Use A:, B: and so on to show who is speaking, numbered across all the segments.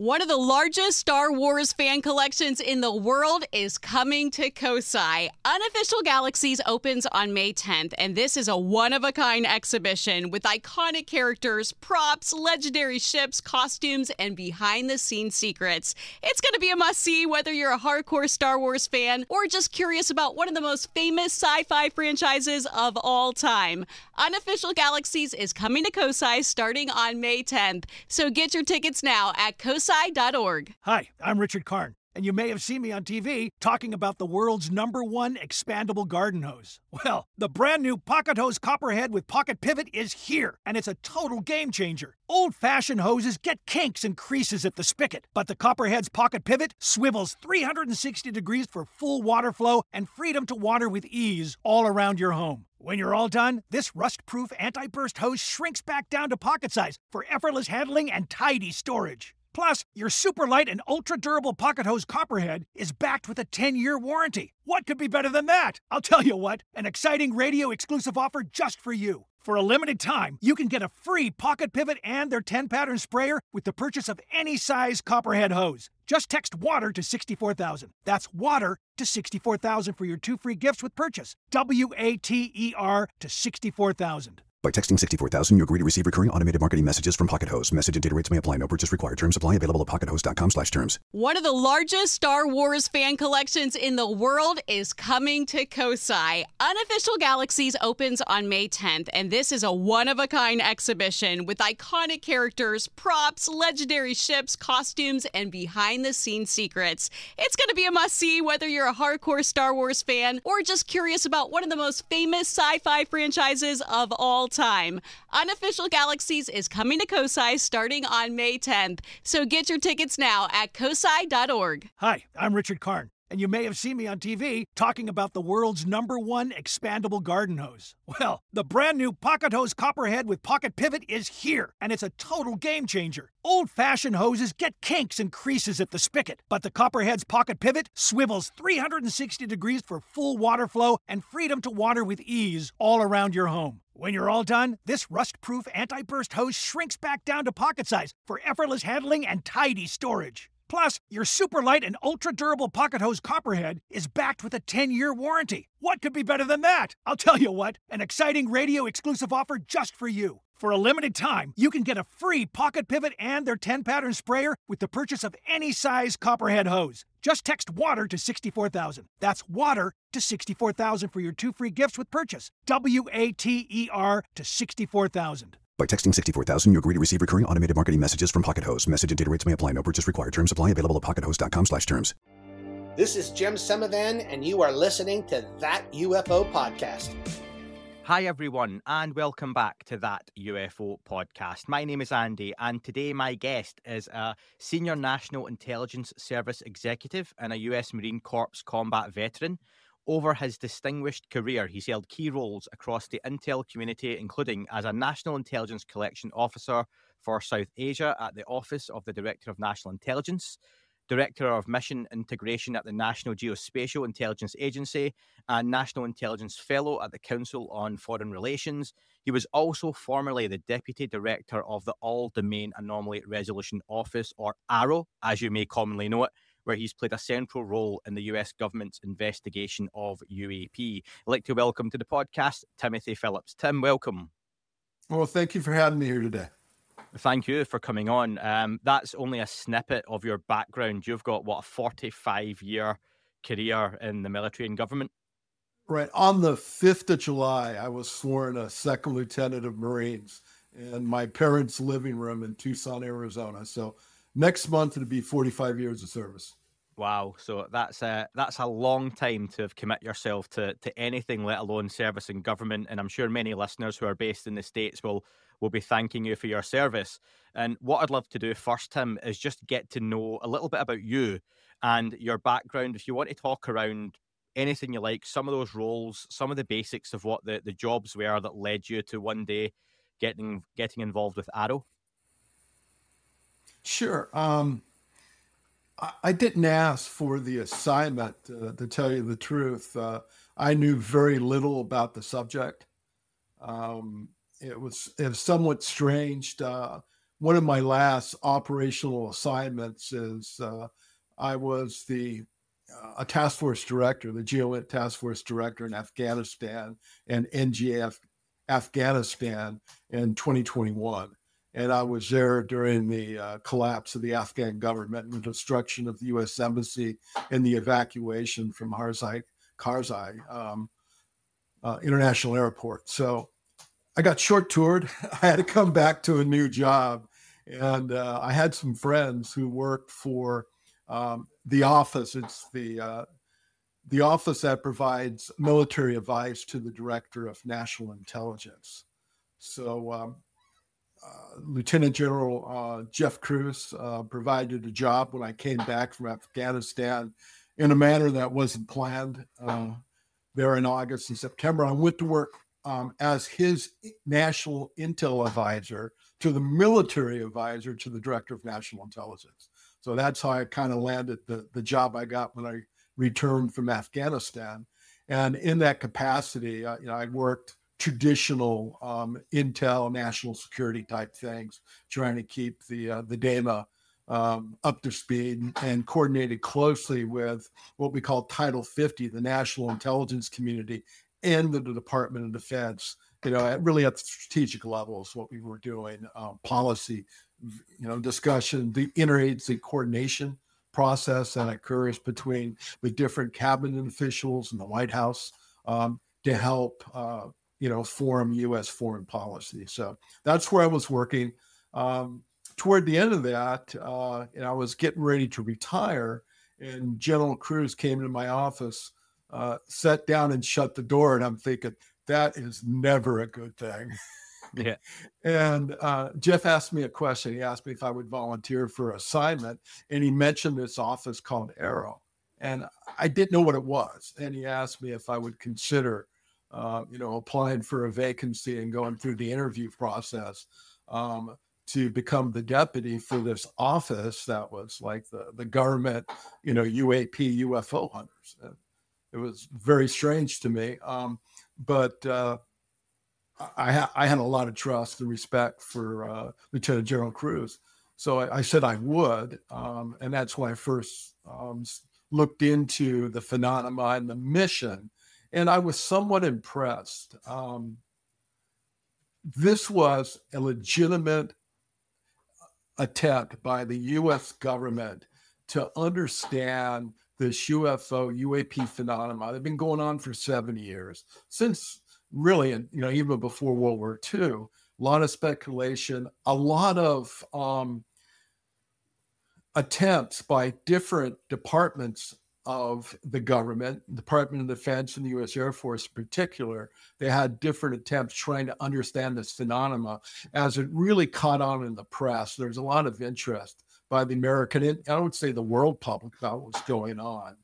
A: One of the largest Star Wars fan collections in the world is coming to Kosai. Unofficial Galaxies opens on May 10th, and this is a one-of-a-kind exhibition with iconic characters, props, legendary ships, costumes, and behind-the-scenes secrets. It's going to be a must-see whether you're a hardcore Star Wars fan or just curious about one of the most famous sci-fi franchises of all time. Unofficial Galaxies is coming to Kosai starting on May 10th, so get your tickets now at kosai.org.
B: Hi, I'm Richard Karn, and you may have seen me on TV talking about the world's #1 expandable garden hose. Well, the brand new Pocket Hose Copperhead with Pocket Pivot is here, and it's a total game changer. Old-fashioned hoses get kinks and creases at the spigot, but the Copperhead's Pocket Pivot swivels 360 degrees for full water flow and freedom to water with ease all around your home. When you're all done, this rust-proof anti-burst hose shrinks back down to pocket size for effortless handling and tidy storage. Plus, your super light and ultra-durable Pocket Hose Copperhead is backed with a 10-year warranty. What could be better than that? I'll tell you what, an exciting radio-exclusive offer just for you. For a limited time, you can get a free Pocket Pivot and their 10-pattern sprayer with the purchase of any size Copperhead hose. Just text WATER to 64,000. That's WATER to 64,000 for your 2 free gifts with purchase. WATER to 64,000.
C: By texting 64,000, you agree to receive recurring automated marketing messages from Pocket Hose. Message and data rates may apply. No purchase required. Terms apply. Available at pockethose.com/terms.
A: One of the largest Star Wars fan collections in the world is coming to Kosai. Unofficial Galaxies opens on May 10th, and this is a one-of-a-kind exhibition with iconic characters, props, legendary ships, costumes, and behind-the-scenes secrets. It's going to be a must-see whether you're a hardcore Star Wars fan or just curious about one of the most famous sci-fi franchises of all time. Unofficial Galaxies is coming to Kosai starting on May 10th, so get your tickets now at kosai.org.
B: Hi, I'm Richard Karn, and you may have seen me on TV talking about the world's #1 expandable garden hose. Well, the brand new Pocket Hose Copperhead with Pocket Pivot is here, and it's a total game changer. Old-fashioned hoses get kinks and creases at the spigot, but the Copperhead's Pocket Pivot swivels 360 degrees for full water flow and freedom to water with ease all around your home. When you're all done, this rust-proof anti-burst hose shrinks back down to pocket size for effortless handling and tidy storage. Plus, your super light and ultra-durable Pocket Hose Copperhead is backed with a 10-year warranty. What could be better than that? I'll tell you what, an exciting radio-exclusive offer just for you. For a limited time, you can get a free Pocket Pivot and their 10-pattern sprayer with the purchase of any size Copperhead hose. Just text WATER to 64,000. That's WATER to 64,000 for your 2 free gifts with purchase. WATER to 64,000.
C: By texting 64,000, you agree to receive recurring automated marketing messages from Pocket Hose. Message and data rates may apply. No purchase required. Terms apply. Available at pockethose.com/terms.
D: This is Jim Semivan, and you are listening to That UFO Podcast.
E: Hi everyone, and welcome back to That UFO Podcast. My name is Andy, and today my guest is a Senior National Intelligence Service Executive and a US Marine Corps combat veteran. Over his distinguished career, he's held key roles across the intel community, including as a National Intelligence Collection Officer for South Asia at the Office of the Director of National Intelligence, Director of Mission Integration at the National Geospatial Intelligence Agency, and National Intelligence Fellow at the Council on Foreign Relations. He was also formerly the Deputy Director of the All-Domain Anomaly Resolution Office, or AARO, as you may commonly know it, where he's played a central role in the US government's investigation of UAP. I'd like to welcome to the podcast Timothy Phillips. Tim, welcome.
F: Well, thank you for having me here today.
E: Thank you for coming on. That's only a snippet of your background. You've got, what, a 45-year career in the military and government?
F: Right. On the 5th of July, I was sworn a second lieutenant of Marines in my parents' living room in Tucson, Arizona. So next month, it'll be 45 years of service.
E: Wow. So that's a long time to have commit yourself to anything, let alone service in government. And I'm sure many listeners who are based in the States will be thanking you for your service. And what I'd love to do first, Tim, is just get to know a little bit about you and your background. If you want to talk around anything you like, some of those roles, some of the basics of what the jobs were that led you to one day getting involved with AARO.
F: Sure. I didn't ask for the assignment, to tell you the truth. I knew very little about the subject. It was somewhat strange. one of my last operational assignments is I was a task force director, the GEOINT task force director in Afghanistan and NGA Afghanistan in 2021. And I was there during the collapse of the Afghan government and the destruction of the U.S. Embassy and the evacuation from Karzai International Airport. So I got short-toured. I had to come back to a new job. And I had some friends who worked for the office. It's the office that provides military advice to the Director of National Intelligence. So Lieutenant General Jeff Cruz provided a job when I came back from Afghanistan in a manner that wasn't planned there in August and September. I went to work as his national intel advisor to the military advisor to the Director of National Intelligence. So that's how I kind of landed the job I got when I returned from Afghanistan. And in that capacity, I worked traditional intel, national security type things, trying to keep the DAMA up to speed and coordinated closely with what we call Title 50, the national intelligence community, and the Department of Defense, really at the strategic levels, what we were doing, policy, discussion, the interagency coordination process that occurs between the different cabinet officials and the White House to help, form U.S. foreign policy. So that's where I was working. Toward the end of that, I was getting ready to retire, and General Cruz came into my office, sat down and shut the door. And I'm thinking, that is never a good thing.
E: Yeah.
F: And Jeff asked me a question. He asked me if I would volunteer for an assignment. And he mentioned this office called AARO. And I didn't know what it was. And he asked me if I would consider, applying for a vacancy and going through the interview process to become the deputy for this office that was like the government, UAP, UFO hunters. It was very strange to me. But I had a lot of trust and respect for Lieutenant General Cruz. So I said I would. And that's why I first looked into the phenomenon and the mission. And I was somewhat impressed. This was a legitimate attempt by the U.S. government to understand this UFO, UAP phenomenon. They've been going on for 70 years, since really, even before World War II. A lot of speculation, a lot of attempts by different departments of the government, Department of Defense and the U.S. Air Force in particular. They had different attempts trying to understand this phenomena. As it really caught on in the press, there's a lot of interest by the American, and I would say the world public, about what's going on.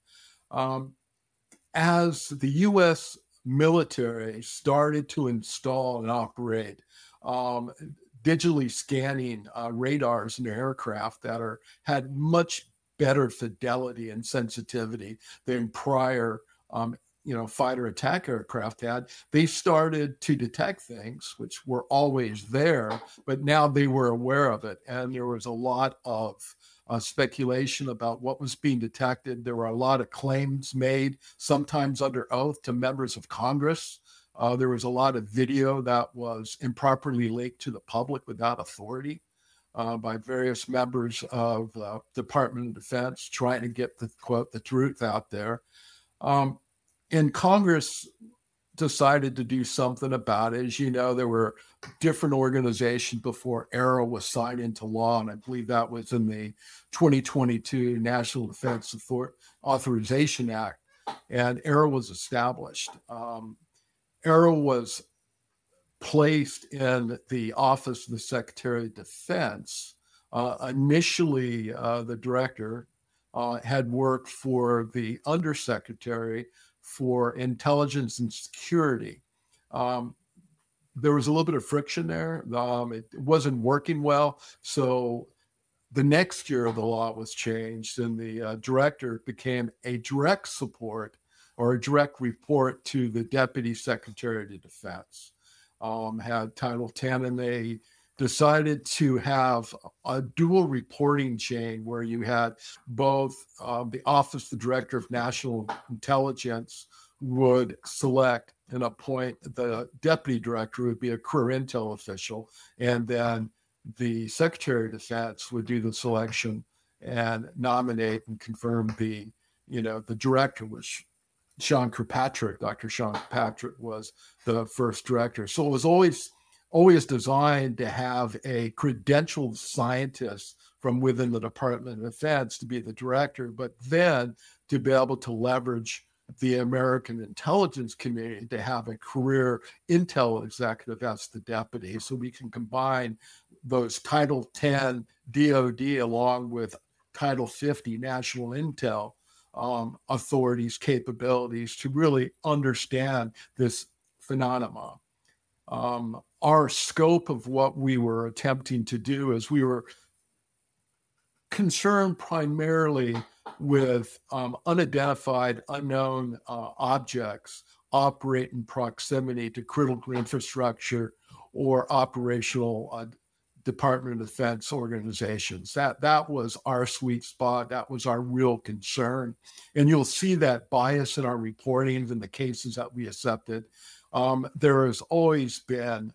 F: As the U.S. military started to install and operate digitally scanning radars in their aircraft that had much better fidelity and sensitivity than prior fighter attack aircraft had, they started to detect things which were always there, but now they were aware of it. And there was a lot of speculation about what was being detected. There were a lot of claims made, sometimes under oath, to members of Congress. There was a lot of video that was improperly leaked to the public without authority by various members of the Department of Defense trying to get the truth out there. And Congress decided to do something about it. As you know, there were different organizations before AARO was signed into law, and I believe that was in the 2022 National Defense Authorization Act, and AARO was established. AARO was placed in the Office of the Secretary of Defense. Initially, the director had worked for the Undersecretary for Intelligence and Security. There was a little bit of friction there. It wasn't working well. So the next year, the law was changed, and the director became a direct support or a direct report to the Deputy Secretary of Defense. Had Title 10, and they decided to have a dual reporting chain where you had both the Office of the Director of National Intelligence would select and appoint the deputy director, who would be a career intel official, and then the Secretary of Defense would do the selection and nominate and confirm the director, which Dr. Sean Kirkpatrick was the first director. So it was always designed to have a credentialed scientist from within the Department of Defense to be the director, but then to be able to leverage the American intelligence community to have a career intel executive as the deputy. So we can combine those Title 10 DOD along with Title 50 National Intel authorities' capabilities to really understand this phenomenon. Our scope of what we were attempting to do is we were concerned primarily with unidentified, unknown objects operate in proximity to critical infrastructure or operational Department of Defense organizations. That was our sweet spot. That was our real concern. And you'll see that bias in our reporting in the cases that we accepted. There has always been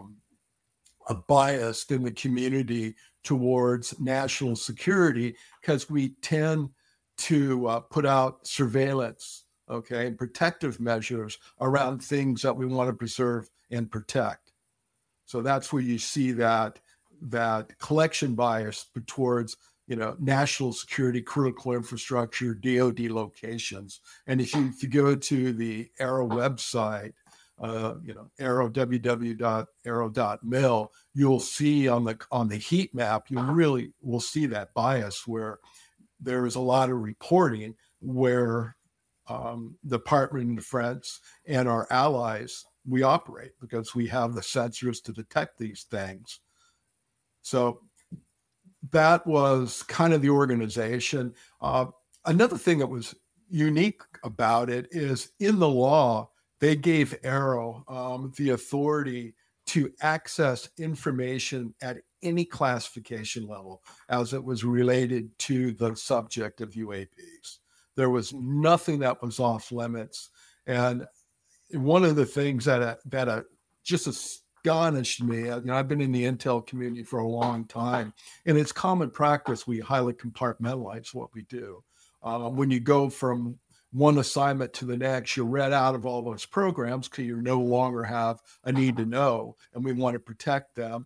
F: a bias in the community towards national security because we tend to put out surveillance, and protective measures around things that we want to preserve and protect. So that's where you see that collection bias towards national security, critical infrastructure, DoD locations. And if you go to the AARO website, AARO, www.aaro.mil, you'll see on the heat map, you really will see that bias where there is a lot of reporting where the Department of Defense and our allies, we operate because we have the sensors to detect these things. So that was kind of the organization. Another thing that was unique about it is in the law, they gave AARO the authority to access information at any classification level as it was related to the subject of UAPs. There was nothing that was off limits. And one of the things that just astonished me, I've been in the intel community for a long time, and it's common practice. We highly compartmentalize what we do. When you go from one assignment to the next, you're read out of all those programs because you no longer have a need to know, and we want to protect them.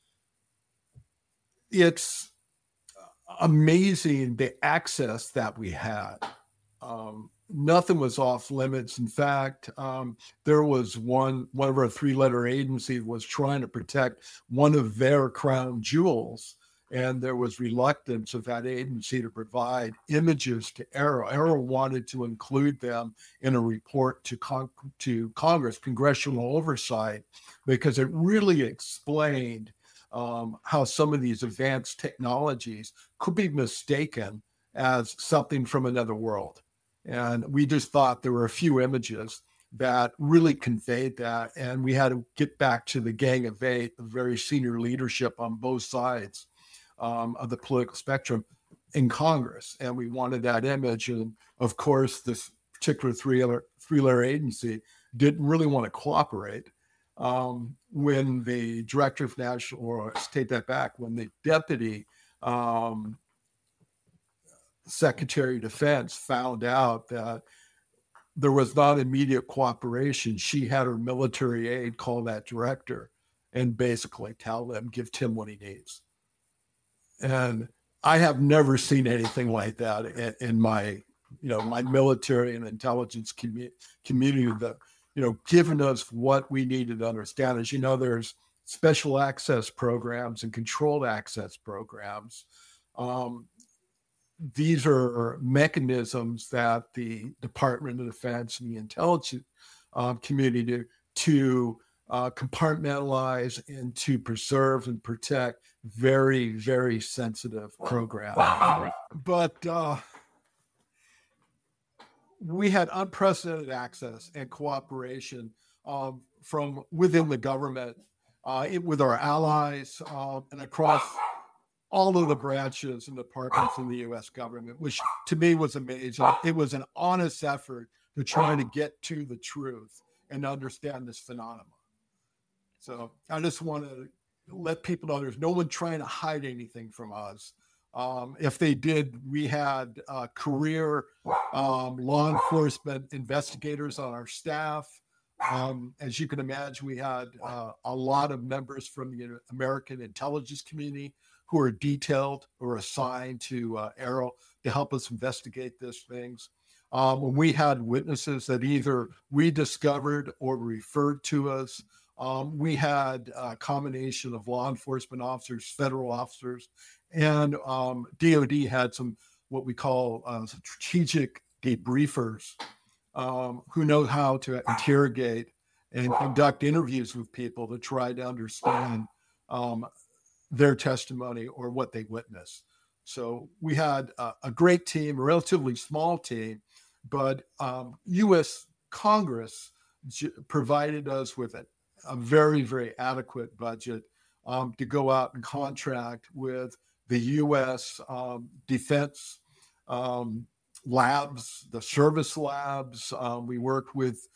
F: It's amazing the access that we had. Nothing was off limits. In fact, there was one of our three-letter agencies was trying to protect one of their crown jewels, and there was reluctance of that agency to provide images to AARO. AARO wanted to include them in a report to Congress, congressional oversight, because it really explained how some of these advanced technologies could be mistaken as something from another world. And we just thought there were a few images that really conveyed that. And we had to get back to the Gang of Eight, the very senior leadership on both sides of the political spectrum in Congress. And we wanted that image. And of course, this particular three-letter agency didn't really want to cooperate. When the director of national, or take that back, when the deputy Secretary of Defense found out that there was not immediate cooperation, she had her military aide call that director and basically tell him, give Tim what he needs. And I have never seen anything like that in my, my military and intelligence community that, given us what we needed to understand. As you know, there's special access programs and controlled access programs. These are mechanisms that the Department of Defense and the intelligence community do to compartmentalize and to preserve and protect very, very sensitive programs. Wow. But we had unprecedented access and cooperation from within the government with our allies and across all of the branches and departments in the U.S. government, which to me was amazing. It was an honest effort to try to get to the truth and understand this phenomenon. So I just want to let people know there's no one trying to hide anything from us. If they did, we had career law enforcement investigators on our staff. As you can imagine, we had a lot of members from the American intelligence community who are detailed or assigned to AARO to help us investigate these things. When we had witnesses that either we discovered or referred to us, we had combination of law enforcement officers, federal officers, and DOD had some what we call strategic debriefers who know how to interrogate and conduct interviews with people to try to understand their testimony or what they witnessed. So we had a great team, a relatively small team, but U.S. Congress provided us with a very, very adequate budget to go out and contract with the U.S. defense labs, the service labs. We worked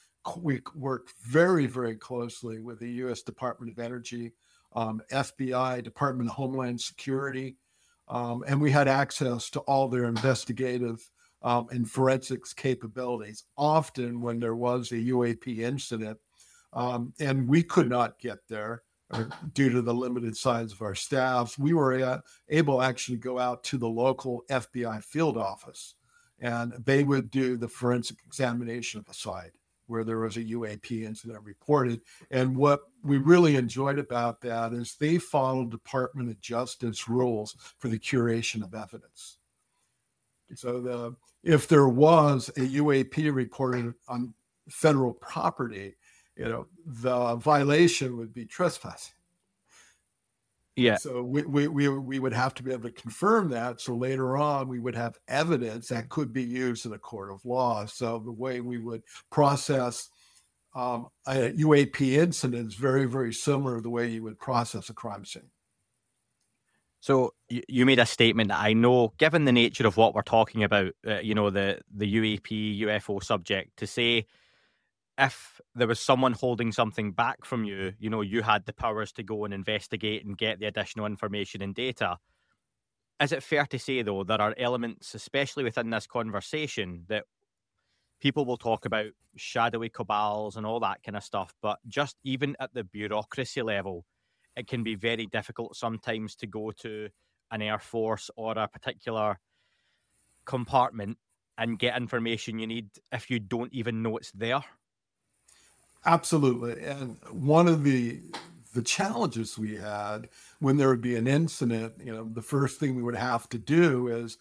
F: very, very closely with the U.S. Department of Energy, FBI, Department of Homeland Security, and we had access to all their investigative and forensics capabilities. Often when there was a UAP incident, and we could not get there due to the limited size of our staffs, we were able to actually go out to the local FBI field office, and they would do the forensic examination of the site where there was a UAP incident reported. And what we really enjoyed about that is they followed Department of Justice rules for the curation of evidence. So if there was a UAP reported on federal property, the violation would be trespassing.
E: Yeah.
F: So we would have to be able to confirm that. So later on, we would have evidence that could be used in a court of law. So the way we would process a UAP incident is very, very similar to the way you would process a crime scene.
E: So you made a statement that I know, given the nature of what we're talking about, the UAP, UFO subject, to say if there was someone holding something back from you, you had the powers to go and investigate and get the additional information and data. Is it fair to say, though, there are elements, especially within this conversation, that people will talk about shadowy cabals and all that kind of stuff, but just even at the bureaucracy level, it can be very difficult sometimes to go to an Air Force or a particular compartment and get information you need if you don't even know it's there?
F: Absolutely. And one of the challenges we had when there would be an incident, the first thing we would have to do is,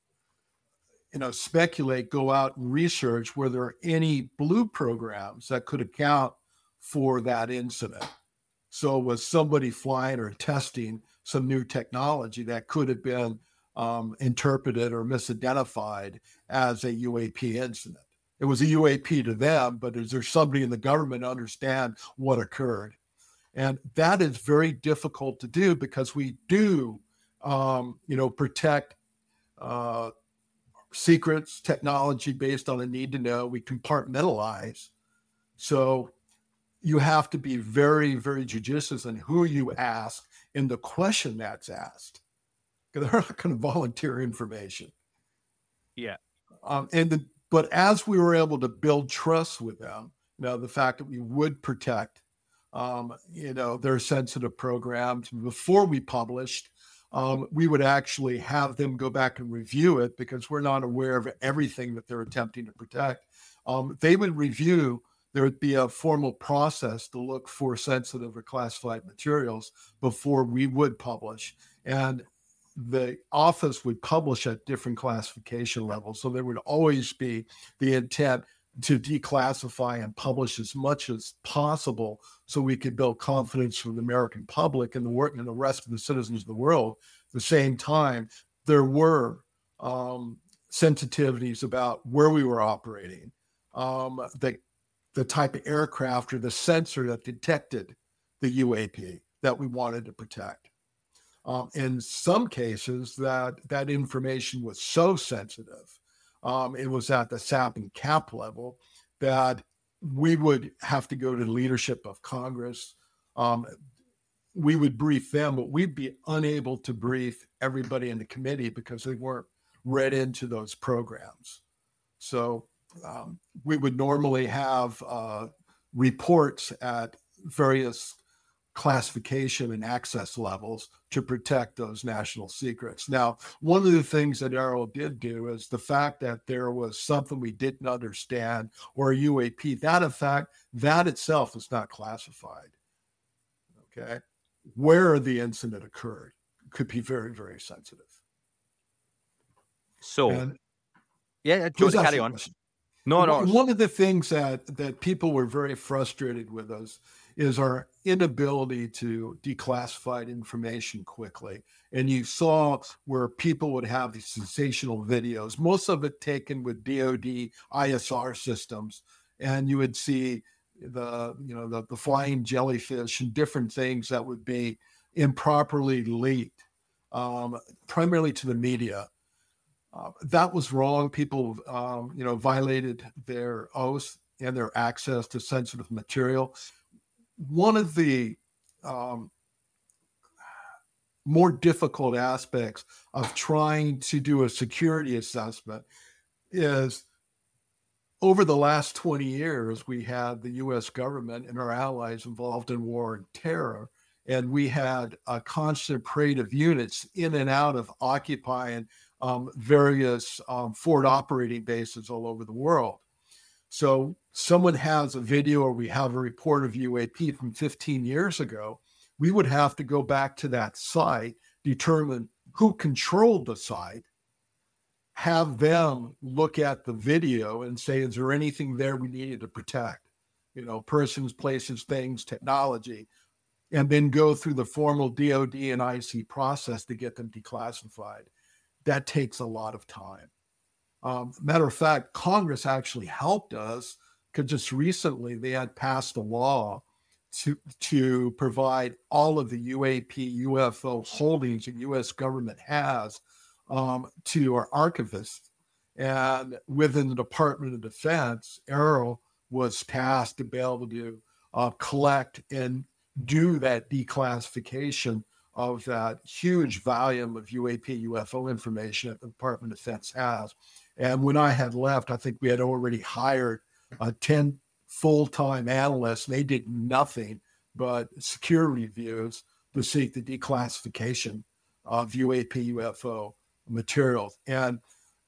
F: speculate, go out and research were there any blue programs that could account for that incident. So was somebody flying or testing some new technology that could have been interpreted or misidentified as a UAP incident? It was a UAP to them, but is there somebody in the government to understand what occurred? And that is very difficult to do because we do, protect secrets, technology based on a need to know. We compartmentalize. So you have to be very, very judicious in who you ask in the question that's asked, because they're not going to volunteer information.
E: Yeah.
F: But as we were able to build trust with them, the fact that we would protect, their sensitive programs before we published, we would actually have them go back and review it because we're not aware of everything that they're attempting to protect. They would review. There would be a formal process to look for sensitive or classified materials before we would publish. And the office would publish at different classification levels. So there would always be the intent to declassify and publish as much as possible so we could build confidence from the American public and the rest of the citizens of the world. At the same time, there were sensitivities about where we were operating, the type of aircraft or the sensor that detected the UAP that we wanted to protect. In some cases, that information was so sensitive, it was at the SAP and CAP level, that we would have to go to the leadership of Congress. We would brief them, but we'd be unable to brief everybody in the committee because they weren't read into those programs. So we would normally have reports at various classification and access levels to protect those national secrets. Now, one of the things that AARO did do is the fact that there was something we didn't understand, or a UAP, that itself is not classified. Okay. Where the incident occurred could be very, very sensitive.
E: So, just carry on. No.
F: One of the things that people were very frustrated with us is our inability to declassify information quickly. And you saw where people would have these sensational videos, most of it taken with DoD ISR systems, and you would see the flying jellyfish and different things that would be improperly leaked, primarily to the media. That was wrong. People, violated their oath and their access to sensitive material. One of the more difficult aspects of trying to do a security assessment is, over the last 20 years, we had the U.S. government and our allies involved in war and terror, and we had a constant parade of units in and out of occupying various forward operating bases all over the world. So someone has a video, or we have a report of UAP from 15 years ago, we would have to go back to that site, determine who controlled the site, have them look at the video and say, is there anything there we needed to protect? Persons, places, things, technology, and then go through the formal DoD and IC process to get them declassified. That takes a lot of time. Matter of fact, Congress actually helped us, because just recently they had passed a law to provide all of the UAP, UFO holdings the U.S. government has to our archivists. And within the Department of Defense, AARO was tasked to be able to collect and do that declassification of that huge volume of UAP, UFO information that the Department of Defense has. And when I had left, I think we had already hired 10 full-time analysts. They did nothing but security reviews to seek the declassification of UAP, UFO materials. And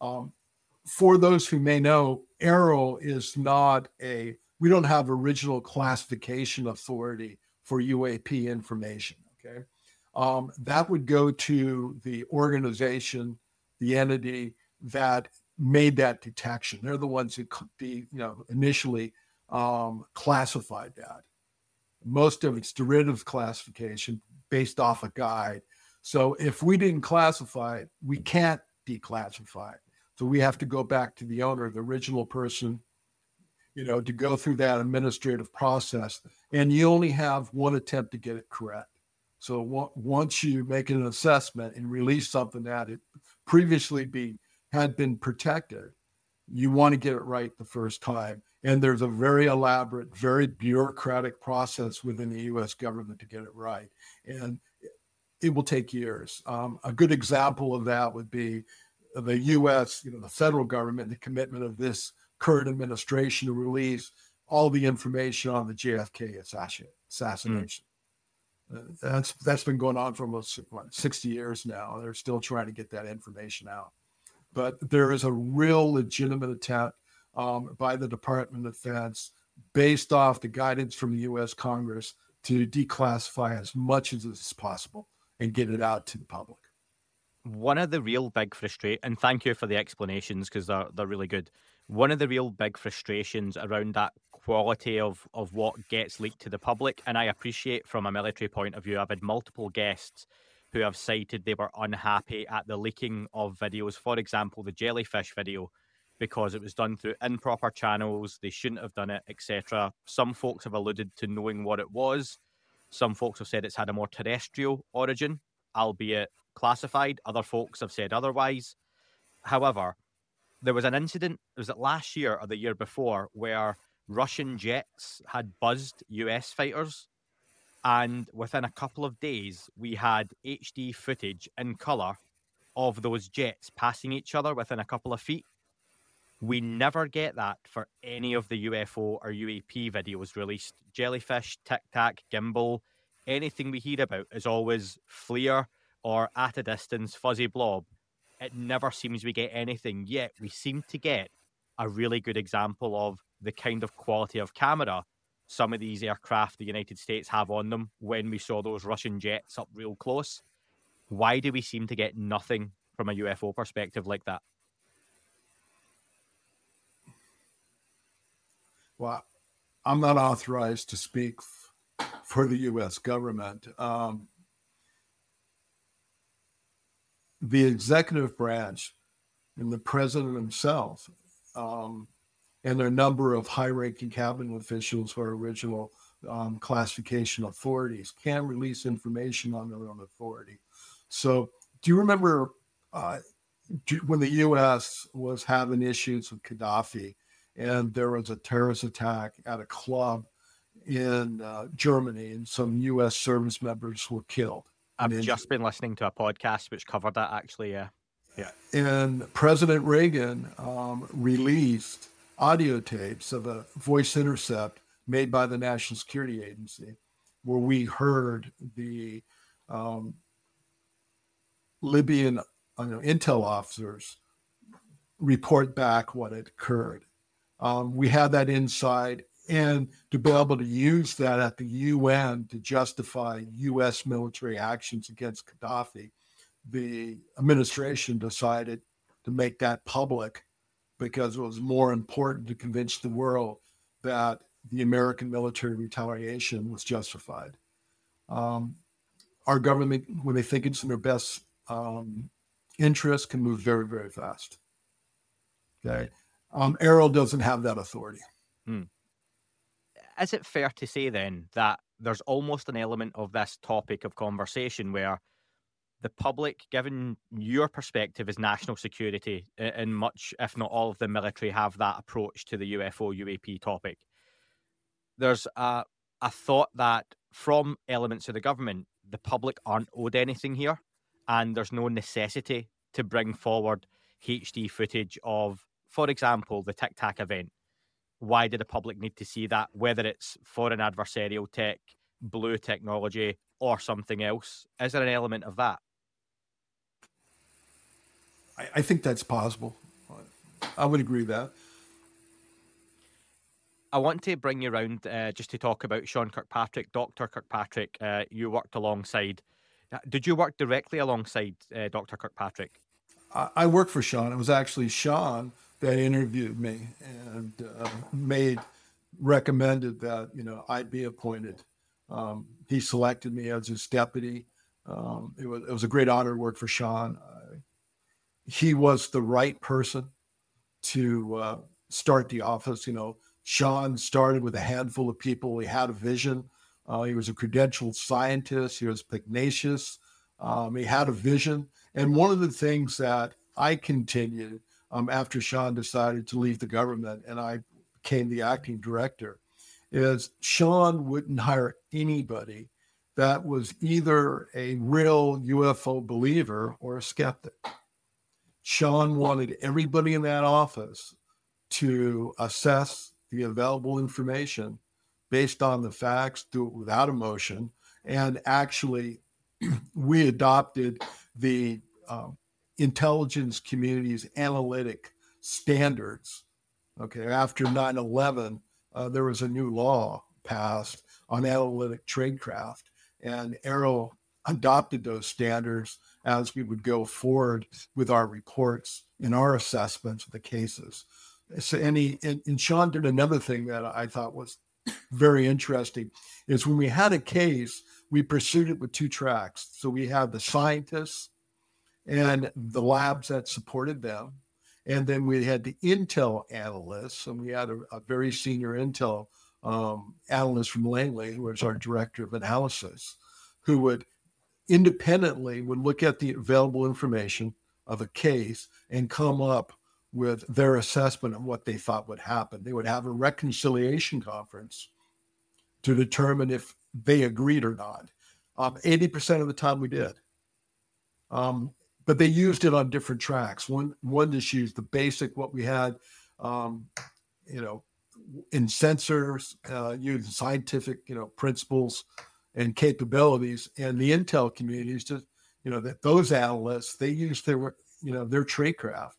F: for those who may know, AARO is not we don't have original classification authority for UAP information, okay? That would go to the organization, the entity that made that detection. They're the ones who initially classified that. Most of it's derivative classification based off a guide. So if we didn't classify it, we can't declassify it. So we have to go back to the owner, the original person, to go through that administrative process. And you only have one attempt to get it correct. So once you make an assessment and release something that it previously had been protected, you want to get it right the first time. And there's a very elaborate, very bureaucratic process within the U.S. government to get it right. And it will take years. A good example of that would be the U.S., the federal government, the commitment of this current administration to release all the information on the JFK assassination. That's been going on for almost 60 years now. They're still trying to get that information out. But there is a real legitimate attempt by the Department of Defense, based off the guidance from the U.S. Congress, to declassify as much as is possible and get it out to the public.
E: One of the real big and thank you for the explanations, because they're really good. One of the real big frustrations around that quality of what gets leaked to the public, and I appreciate from a military point of view, I've had multiple guests who have cited they were unhappy at the leaking of videos. For example, the jellyfish video, because it was done through improper channels, they shouldn't have done it, etc. Some folks have alluded to knowing what it was. Some folks have said it's had a more terrestrial origin, albeit classified. Other folks have said otherwise. However, there was an incident, was it last year or the year before, where Russian jets had buzzed US fighters. And within a couple of days, we had HD footage in colour of those jets passing each other within a couple of feet. We never get that for any of the UFO or UAP videos released. Jellyfish, Tic Tac, Gimbal, anything we hear about is always FLIR or at a distance, fuzzy blob. It never seems we get anything, yet we seem to get a really good example of the kind of quality of camera some of these aircraft the United States have on them when we saw those Russian jets up real close. Why do we seem to get nothing from a UFO perspective like that?
F: Well, I'm not authorized to speak for the U.S. government. The executive branch and the president himself, and there are a number of high-ranking cabinet officials who are original classification authorities, can release information on their own authority. So do you remember when the U.S. was having issues with Gaddafi and there was a terrorist attack at a club in Germany and some U.S. service members were killed?
E: I've just been listening to a podcast which covered that, actually, yeah.
F: And President Reagan released audio tapes of a voice intercept made by the National Security Agency, where we heard the Libyan intel officers report back what had occurred. We had that inside, and to be able to use that at the UN to justify U.S. military actions against Gaddafi, the administration decided to make that public because it was more important to convince the world that the American military retaliation was justified. Our government, when they think it's in their best interest, can move very, very fast. Okay. Arrow doesn't have that authority.
E: Is it fair to say then that there's almost an element of this topic of conversation where the public, given your perspective as national security, and much, if not all of the military have that approach to the UFO, UAP topic, there's a thought that from elements of the government, the public aren't owed anything here, and there's no necessity to bring forward HD footage of, for example, the Tic Tac event. Why do the public need to see that, whether it's for an adversarial tech, blue technology, or something else? Is there an element of that?
F: I think that's possible. I would agree with that.
E: I want to bring you around just to talk about Sean Kirkpatrick, Dr. Kirkpatrick. You worked alongside. Did you work directly alongside Dr. Kirkpatrick?
F: I worked for Sean. It was actually Sean that interviewed me and recommended that I'd be appointed. He selected me as his deputy. It was a great honor to work for Sean. He was the right person to start the office. Sean started with a handful of people. He had a vision. He was a credentialed scientist. He was pugnacious. He had a vision. And one of the things that I continued after Sean decided to leave the government and I became the acting director is Sean wouldn't hire anybody that was either a real UFO believer or a skeptic. Sean wanted everybody in that office to assess the available information based on the facts, do it without emotion. And actually, we adopted the intelligence community's analytic standards. Okay, after 9/11, there was a new law passed on analytic tradecraft, and Arrow adopted those standards as we would go forward with our reports and our assessments of the cases. So, and Sean did another thing that I thought was very interesting, is when we had a case, we pursued it with two tracks. So we had the scientists and the labs that supported them. And then we had the intel analysts, and we had a very senior intel analyst from Langley, who was our director of analysis, who would independently look at the available information of a case and come up with their assessment of what they thought would happen. They would have a reconciliation conference to determine if they agreed or not. 80% of the time we did. But they used it on different tracks. One just used the basic, what we had, in sensors, using scientific, principles and capabilities. And the intel community is just, that those analysts, they used their tradecraft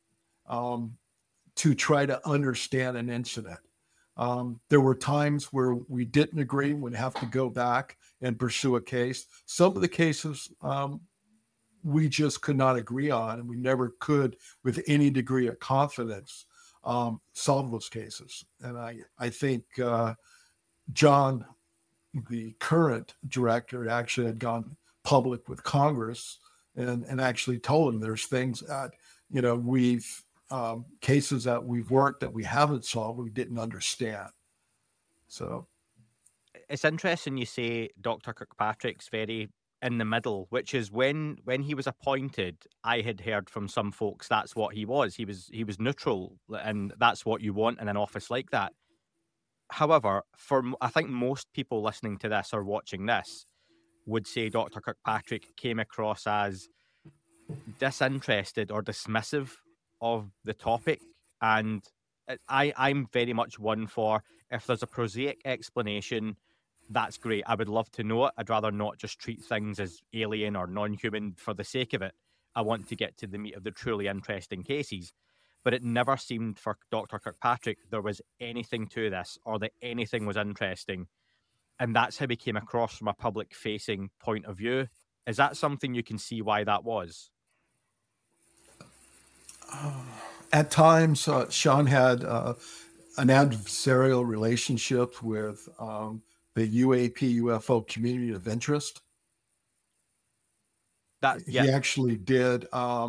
F: to try to understand an incident. There were times where we didn't agree, would have to go back and pursue a case. Some of the cases we just could not agree on, and we never could, with any degree of confidence, solve those cases. And I think John, the current director, actually had gone public with Congress and actually told them there's things that, we've cases that we've worked that we haven't solved, we didn't understand. So
E: it's interesting you say Dr. Kirkpatrick's very in the middle, which is when he was appointed, I had heard from some folks that's what he was. He was neutral, and that's what you want in an office like that. However, I think most people listening to this or watching this would say Dr. Kirkpatrick came across as disinterested or dismissive of the topic. And I'm very much one for, if there's a prosaic explanation, that's great. I would love to know it. I'd rather not just treat things as alien or non-human for the sake of it. I want to get to the meat of the truly interesting cases. But it never seemed for Dr. Kirkpatrick there was anything to this or that anything was interesting. And that's how he came across from a public-facing point of view. Is that something you can see why that was?
F: At times, Sean had an adversarial relationship with the UAP UFO community of interest. He actually did.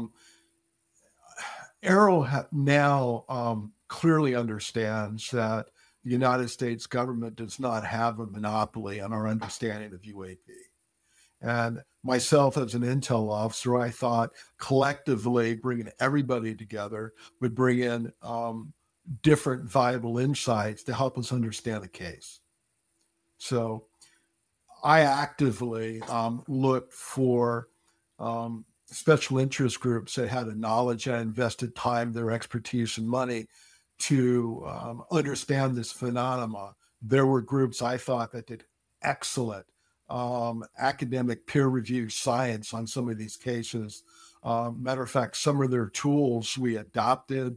F: Arrow now clearly understands that the United States government does not have a monopoly on our understanding of UAP. And myself as an intel officer, I thought collectively bringing everybody together would bring in different viable insights to help us understand the case. So I actively looked for special interest groups that had a knowledge and invested time, their expertise and money to understand this phenomenon. There were groups I thought that did excellent academic peer-reviewed science on some of these cases. Matter of fact, some of their tools we adopted.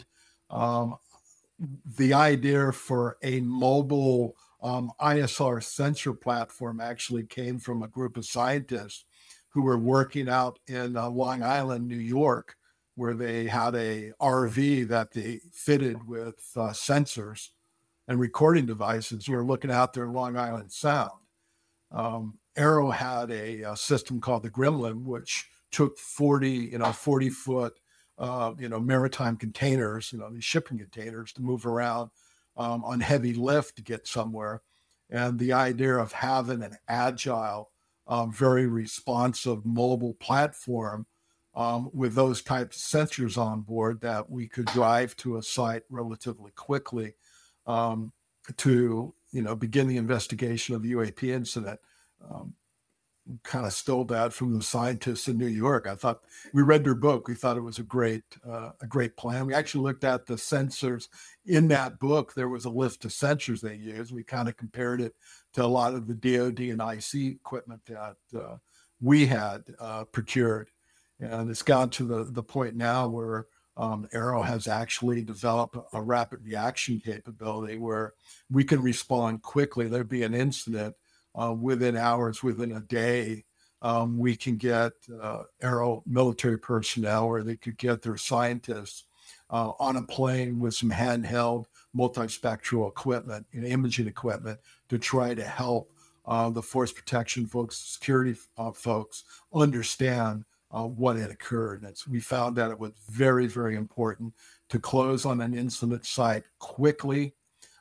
F: The idea for a mobile ISR sensor platform actually came from a group of scientists who were working out in Long Island, New York, where they had a RV that they fitted with sensors and recording devices. We were looking out there in Long Island Sound. Arrow had a system called the Gremlin, which took 40-foot, maritime containers, these shipping containers to move around on heavy lift to get somewhere. And the idea of having an agile, very responsive mobile platform with those types of sensors on board that we could drive to a site relatively quickly to, begin the investigation of the UAP incident. Kind of stole that from the scientists in New York. I thought we read their book. We thought it was a great plan. We actually looked at the sensors in that book. There was a list of sensors they used. We kind of compared it to a lot of the DoD and IC equipment that we had procured. And it's gotten to the point now where Arrow has actually developed a rapid reaction capability where we can respond quickly. There'd be an incident within hours, within a day. We can get Arrow military personnel, or they could get their scientists on a plane with some handheld multispectral equipment, imaging equipment, to try to help the force protection folks, security folks understand what had occurred. And we found that it was very, very important to close on an incident site quickly,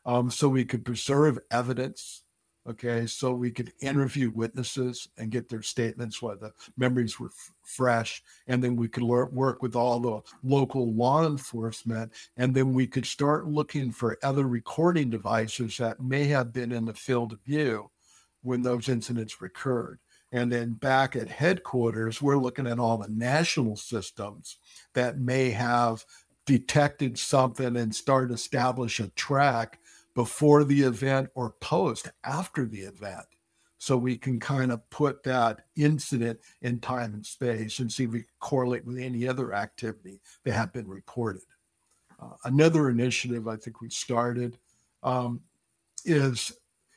F: so we could preserve evidence. Okay, so we could interview witnesses and get their statements while the memories were fresh. And then we could work with all the local law enforcement. And then we could start looking for other recording devices that may have been in the field of view when those incidents recurred. And then back at headquarters, we're looking at all the national systems that may have detected something and started to establish a track before the event or post after the event. So we can kind of put that incident in time and space and see if we can correlate with any other activity that have been reported. Another initiative I think we started is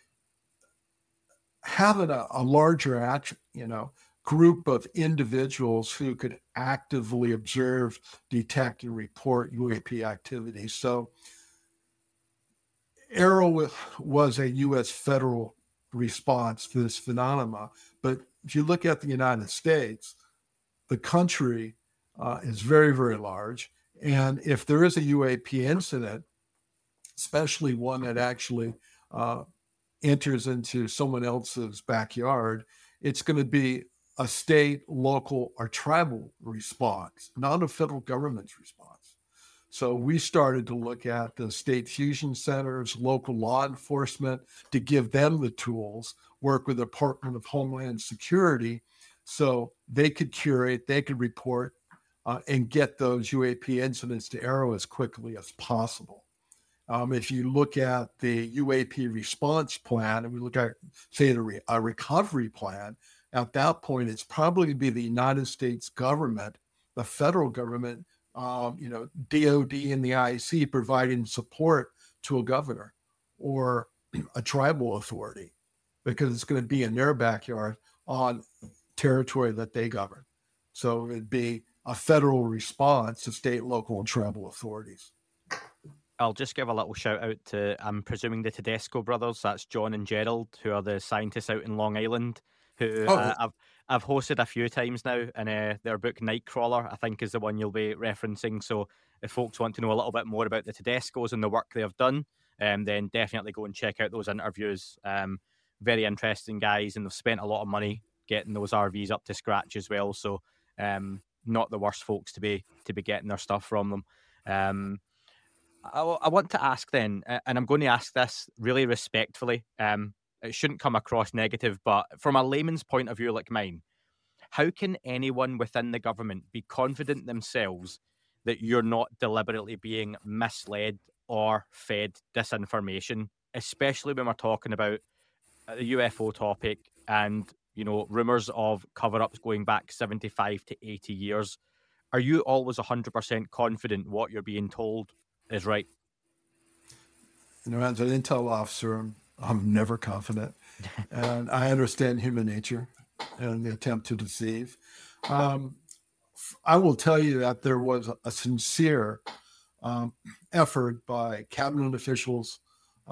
F: having a larger group of individuals who could actively observe, detect, and report UAP activity. So AARO was a U.S. federal response to this phenomenon. But if you look at the United States, the country is very, very large. And if there is a UAP incident, especially one that actually enters into someone else's backyard, it's going to be a state, local, or tribal response, not a federal government's response. So we started to look at the state fusion centers, local law enforcement, to give them the tools, work with the Department of Homeland Security so they could curate, they could report, and get those UAP incidents to AARO as quickly as possible. If you look at the UAP response plan, and we look at, say, a recovery plan, at that point, it's probably going to be the United States government, the federal government, DOD and the IC providing support to a governor or a tribal authority, because it's going to be in their backyard on territory that they govern. So it'd be a federal response to state, local, and tribal authorities.
E: I'll just give a little shout out to, I'm presuming, the Tedesco brothers. That's John and Gerald, who are the scientists out in Long Island, who I've hosted a few times now, and their book Nightcrawler, I think, is the one you'll be referencing. So if folks want to know a little bit more about the Tedescos and the work they have done, then definitely go and check out those interviews. Very interesting guys, and they've spent a lot of money getting those RVs up to scratch as well. So not the worst folks to be getting their stuff from them. I want to ask then, and I'm going to ask this really respectfully. It shouldn't come across negative, but from a layman's point of view like mine, how can anyone within the government be confident themselves that you're not deliberately being misled or fed disinformation, especially when we're talking about the UFO topic and, rumors of cover-ups going back 75 to 80 years? Are you always 100% confident what you're being told is right?
F: As an intel officer, I'm never confident. And I understand human nature and the attempt to deceive. I will tell you that there was a sincere effort by cabinet officials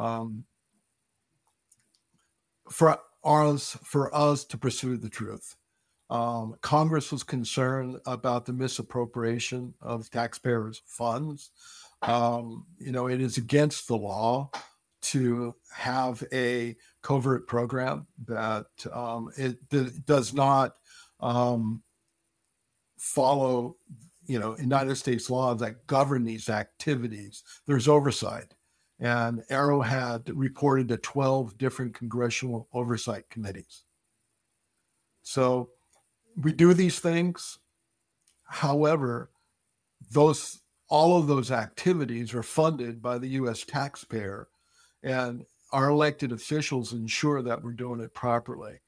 F: for us to pursue the truth. Congress was concerned about the misappropriation of taxpayers' funds. It is against the law to have a covert program that it does not follow, United States laws that govern these activities. There's oversight. And AARO had reported to 12 different congressional oversight committees. So we do these things. However, all of those activities are funded by the U.S. taxpayer, and our elected officials ensure that we're doing it properly.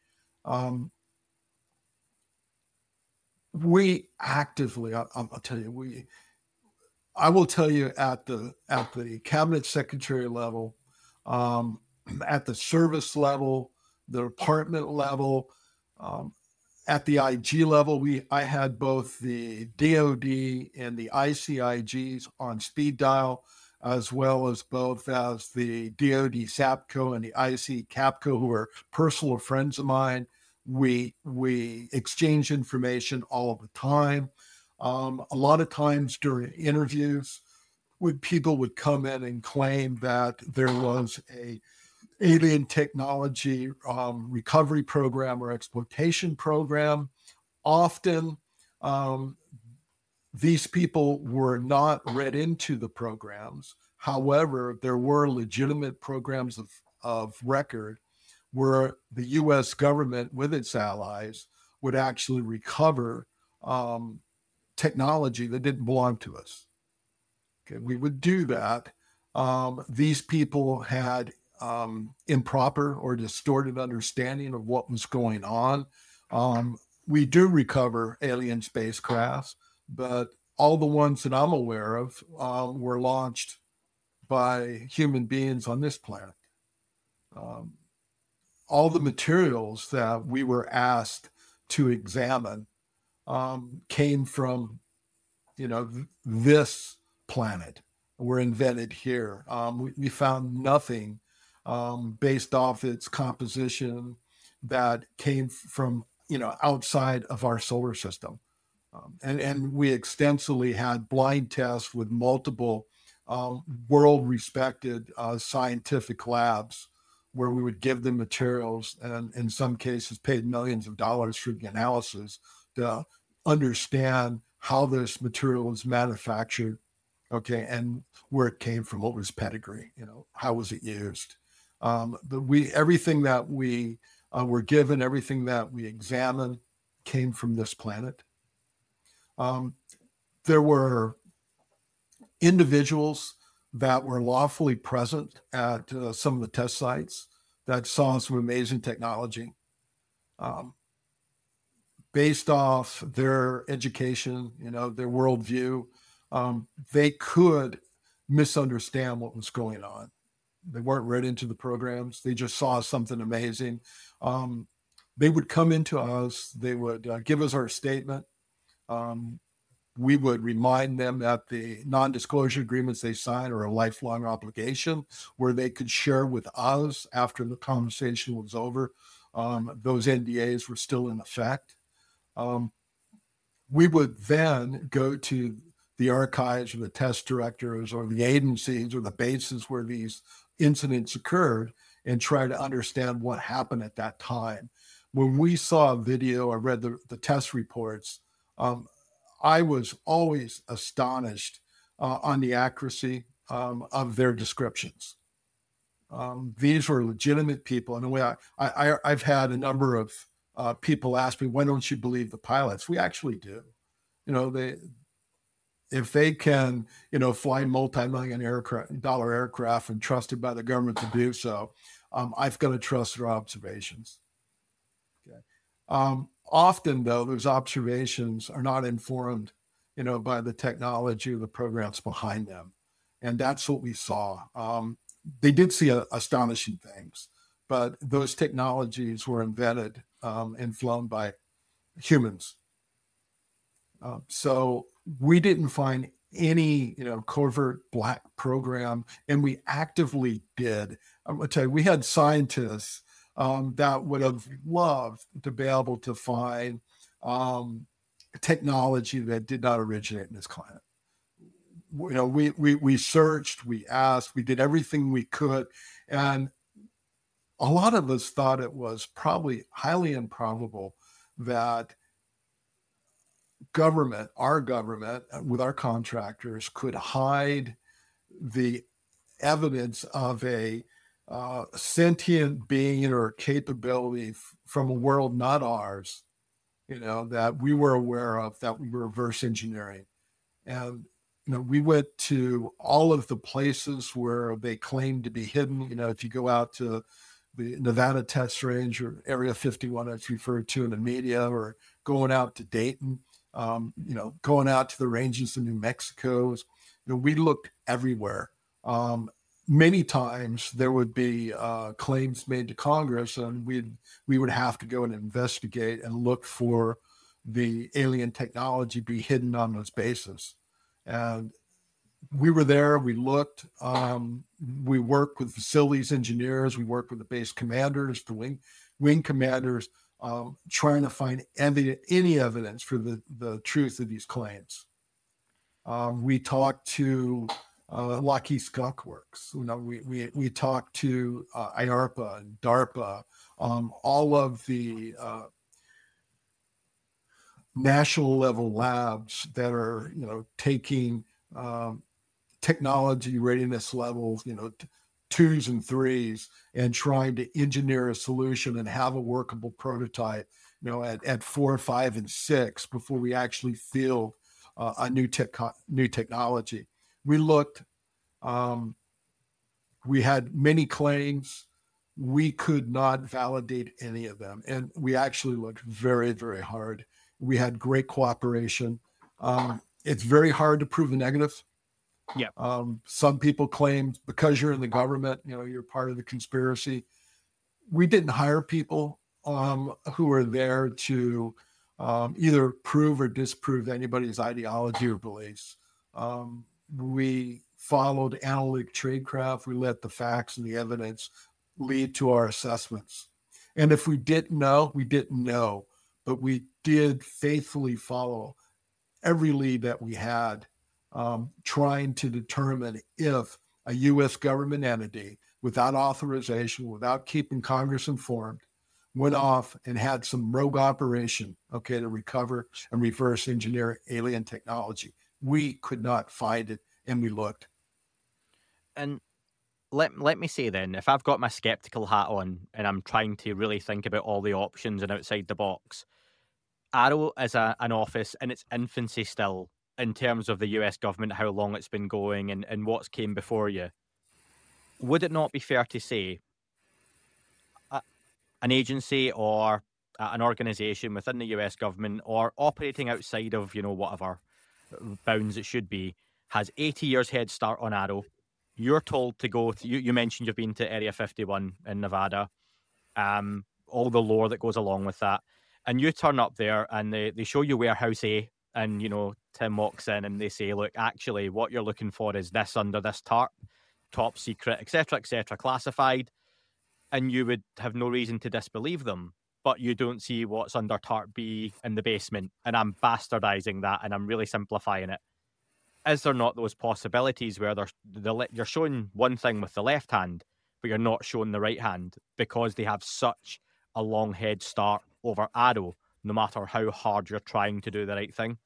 F: We actively, I'll tell you, I will tell you at the cabinet secretary level, at the service level, the department level, at the IG level, I had both the DOD and the ICIGs on speed dial, as well as the DOD SAPCO and the IC CAPCO, who are personal friends of mine. We exchange information all of the time. A lot of times during interviews, people would come in and claim that there was a alien technology recovery program or exploitation program. Often, these people were not read into the programs. However, there were legitimate programs of record where the U.S. government with its allies would actually recover technology that didn't belong to us. Okay, we would do that. These people had improper or distorted understanding of what was going on. We do recover alien spacecrafts, but all the ones that I'm aware of were launched by human beings on this planet. All the materials that we were asked to examine came from, this planet. Were invented here. We found nothing based off its composition that came from, outside of our solar system. And we extensively had blind tests with multiple world-respected scientific labs where we would give them materials and in some cases paid millions of dollars for the analysis to understand how this material was manufactured, okay, and where it came from, what was pedigree, how was it used. Everything that we were given, everything that we examined came from this planet. There were individuals that were lawfully present at some of the test sites that saw some amazing technology. Based off their education, their worldview, they could misunderstand what was going on. They weren't read into the programs. They just saw something amazing. They would come into us. They would give us our statement. We would remind them that the non-disclosure agreements they sign are a lifelong obligation where they could share with us after the conversation was over. Those NDAs were still in effect. We would then go to the archives or the test directors or the agencies or the bases where these incidents occurred and try to understand what happened at that time. When we saw a video or read the test reports, I was always astonished on the accuracy of their descriptions. These were legitimate people. In a way, I've had a number of people ask me, why don't you believe the pilots? We actually do. If they can, fly multi-million dollar aircraft and trusted by the government to do so, I've got to trust their observations. Okay. Often, though, those observations are not informed, by the technology or the programs behind them. And that's what we saw. They did see astonishing things, but those technologies were invented and flown by humans. So we didn't find any, covert black program, and we actively did. I'm going to tell you, we had scientists that would have loved to be able to find technology that did not originate in this planet. We searched, we asked, we did everything we could, and a lot of us thought it was probably highly improbable that our government, with our contractors, could hide the evidence of a sentient being or capability from a world not ours, that we were aware of, that we were reverse engineering. And, we went to all of the places where they claimed to be hidden. If you go out to the Nevada test range or Area 51, it's referred to in the media, or going out to Dayton, going out to the ranges of New Mexico, we looked everywhere. Many times there would be claims made to Congress, and we would have to go and investigate and look for the alien technology be hidden on those bases. And we were there, we looked, we worked with facilities engineers, we worked with the base commanders, the wing commanders, trying to find any evidence for the truth of these claims. We talked to Lockheed Skunk Works. We talked to IARPA and DARPA, all of the national level labs that are, taking technology readiness levels, 2s and 3s, and trying to engineer a solution and have a workable prototype, at 4, 5, and 6 before we actually field a new technology. We looked, we had many claims. We could not validate any of them. And we actually looked very, very hard. We had great cooperation. It's very hard to prove a negative.
E: Yeah.
F: Some people claim because you're in the government, you're part of the conspiracy. We didn't hire people who were there to either prove or disprove anybody's ideology or beliefs. We followed analytic tradecraft. We let the facts and the evidence lead to our assessments. And if we didn't know, we didn't know, but we did faithfully follow every lead that we had, trying to determine if a U.S. government entity, without authorization, without keeping Congress informed, went off and had some rogue operation, to recover and reverse engineer alien technology. We could not find it, and we looked.
E: And let me say then, if I've got my skeptical hat on and I'm trying to really think about all the options and outside the box, AARO is an office in its infancy still in terms of the US government, how long it's been going and what's came before you. Would it not be fair to say an agency or an organization within the US government or operating outside of, whatever bounds it should be, has 80 years head start on AARO? You're told to go to, you mentioned you've been to Area 51 in Nevada, all the lore that goes along with that. And you turn up there and they show you Warehouse A, and, Tim walks in and they say, look, actually, what you're looking for is this under this tarp, top secret, etc., classified. And you would have no reason to disbelieve them, but you don't see what's under tarp B in the basement. And I'm bastardizing that and I'm really simplifying it. Is there not those possibilities where you're showing one thing with the left hand, but you're not showing the right hand because they have such a long head start over AARO, no matter how hard you're trying to do the right thing?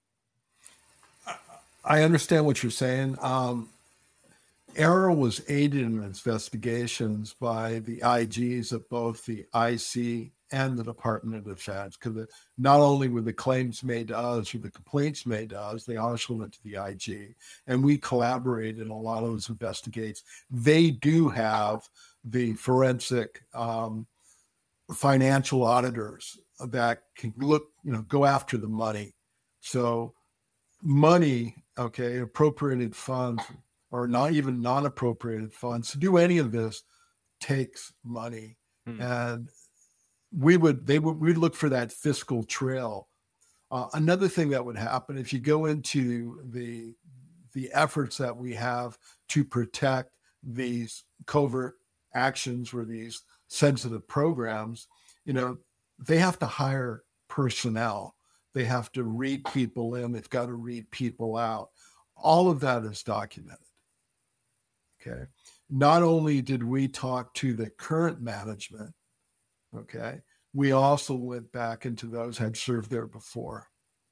F: I understand what you're saying. AARO was aided in investigations by the IGs of both the IC and the Department of Defense, because not only were the claims made to us or the complaints made to us, they also went to the IG, and we collaborated in a lot of those investigations. They do have the forensic financial auditors that can look, go after the money. So money, appropriated funds or not even non-appropriated funds to do any of this takes money. And we'd look for that fiscal trail. Another thing that would happen if you go into the efforts that we have to protect these covert actions or these sensitive programs, they have to hire personnel. They have to read people in. They've got to read people out. All of that is documented. Okay. Not only did we talk to the current management, we also went back into those who had served there before.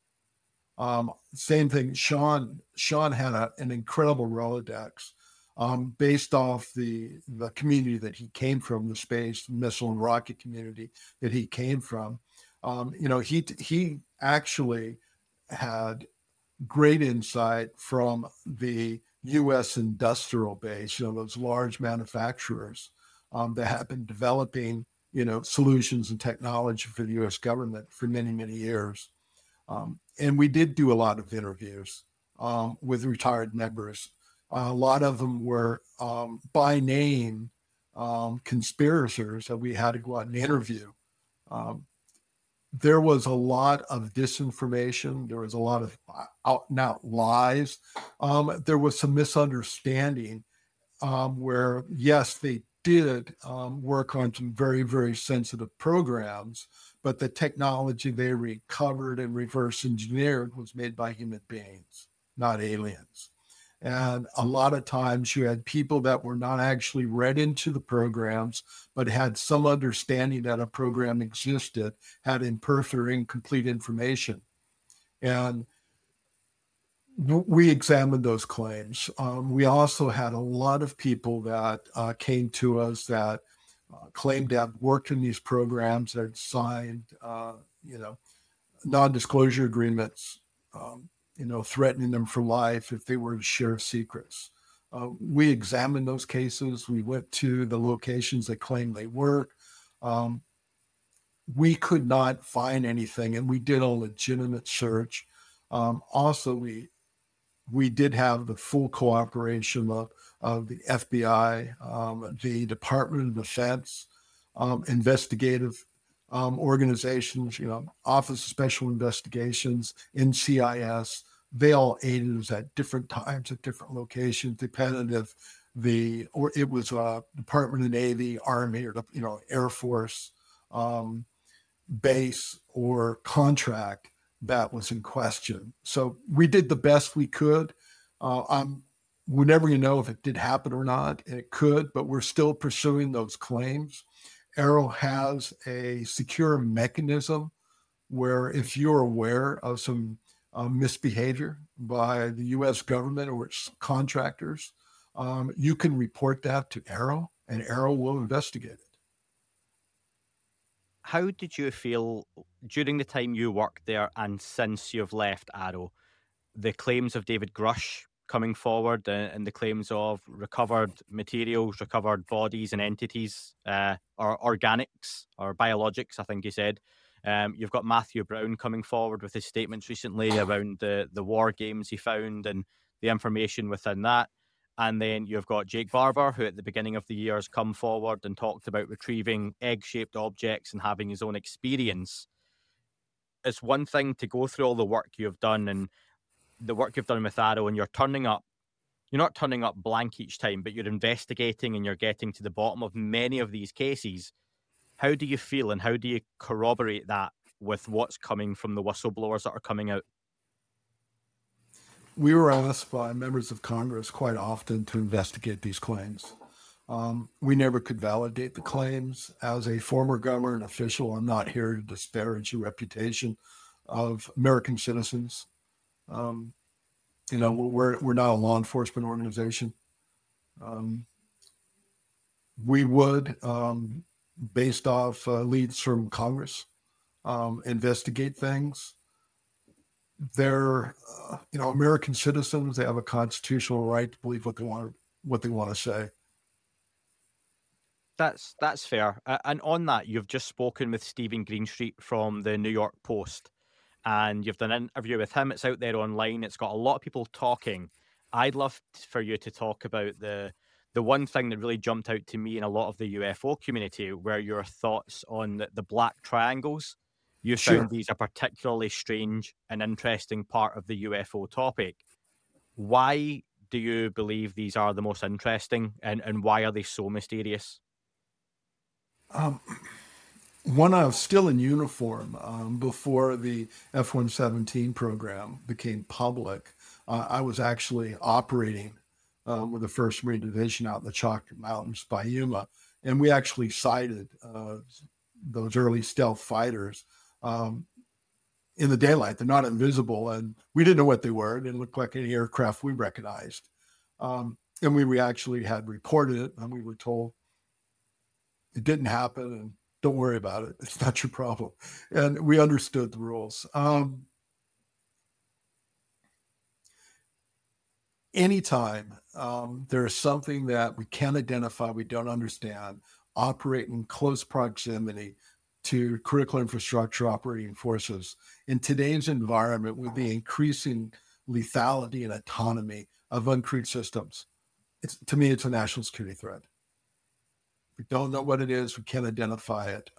F: Same thing. Sean had an incredible Rolodex based off the community that he came from, the space, missile and rocket community that he came from. He actually had great insight from the U.S. industrial base, those large manufacturers that have been developing, solutions and technology for the U.S. government for many, many years. And we did do a lot of interviews with retired members. A lot of them were by name conspirators that we had to go out and interview. There was a lot of disinformation. There was a lot of out and out lies. There was some misunderstanding where, yes, they did work on some very, very sensitive programs, but the technology they recovered and reverse engineered was made by human beings, not aliens. And a lot of times you had people that were not actually read into the programs, but had some understanding that a program existed, had imperfect or incomplete information. And we examined those claims. We also had a lot of people that came to us that claimed to have worked in these programs, that signed, non-disclosure agreements, threatening them for life if they were to share secrets. We examined those cases. We went to the locations that claimed they worked. We could not find anything, and we did a legitimate search. Also, we did have the full cooperation of the FBI, the Department of Defense, investigative organizations, Office of Special Investigations, NCIS. They all aided us at different times at different locations, depending if it was Department of Navy, Army, or Air Force base or contract that was in question. So we did the best we could. We never know if it did happen or not. It could, but we're still pursuing those claims. Arrow has a secure mechanism where if you're aware of some misbehavior by the U.S. government or its contractors, you can report that to Arrow, and Arrow will investigate it.
E: How did you feel during the time you worked there and since you've left Arrow, the claims of David Grush coming forward and the claims of recovered materials, recovered bodies and entities, or organics or biologics, I think he said. You've got Matthew Brown coming forward with his statements recently around the war games he found and the information within that. And then you've got Jake Barber, who at the beginning of the year has come forward and talked about retrieving egg-shaped objects and having his own experience. It's one thing to go through all the work you've done and the work you've done with Arrow, and you're not turning up blank each time, but you're investigating and you're getting to the bottom of many of these cases. How do you feel and how do you corroborate that with what's coming from the whistleblowers that are coming out?
F: We were asked by members of Congress quite often to investigate these claims. We never could validate the claims. As a former government official, I'm not here to disparage the reputation of American citizens. We're not a law enforcement organization. We would, based off leads from Congress, investigate things. They're, American citizens. They have a constitutional right to believe what they want to say.
E: That's fair. And on that, you've just spoken with Stephen Greenstreet from the New York Post, and you've done an interview with him. It's out there online. It's got a lot of people talking. I'd love for you to talk about the one thing that really jumped out to me in a lot of the UFO community, were your thoughts on the black triangles. You found these a particularly strange and interesting part of the UFO topic. Why do you believe these are the most interesting, and why are they so mysterious?
F: When I was still in uniform, before the F-117 program became public, I was actually operating with the 1st Marine Division out in the Chocolate Mountains by Yuma, and we actually sighted those early stealth fighters in the daylight. They're not invisible, and we didn't know what they were. It didn't look like any aircraft we recognized. And we actually had reported it, and we were told it didn't happen, and don't worry about it. It's not your problem. And we understood the rules. Anytime there is something that we can't identify, we don't understand, operate in close proximity to critical infrastructure operating forces. In today's environment, with the increasing lethality and autonomy of uncrewed systems, to me, it's a national security threat. We don't know what it is. We can't identify it.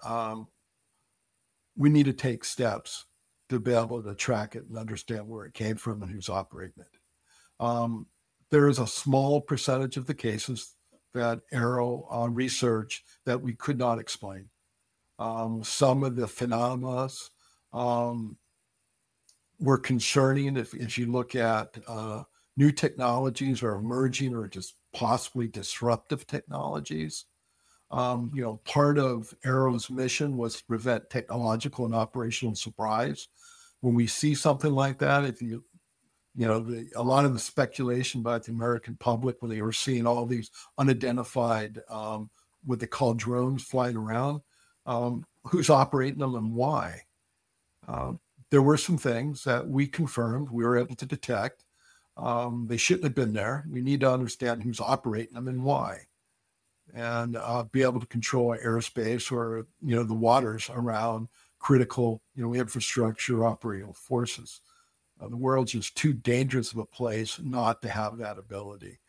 F: We need to take steps to be able to track it and understand where it came from and who's operating it. There is a small percentage of the cases that Arrow research that we could not explain. Some of the phenomena were concerning. If you look at new technologies are emerging or just possibly disruptive technologies. Part of Arrow's mission was to prevent technological and operational surprise. When we see something like that, a lot of the speculation by the American public when they were seeing all these unidentified, what they call drones flying around, who's operating them and why. There were some things that we confirmed we were able to detect. They shouldn't have been there. We need to understand who's operating them and why, and be able to control airspace or, the waters around critical, infrastructure, operational forces. The world's just too dangerous of a place not to have that ability.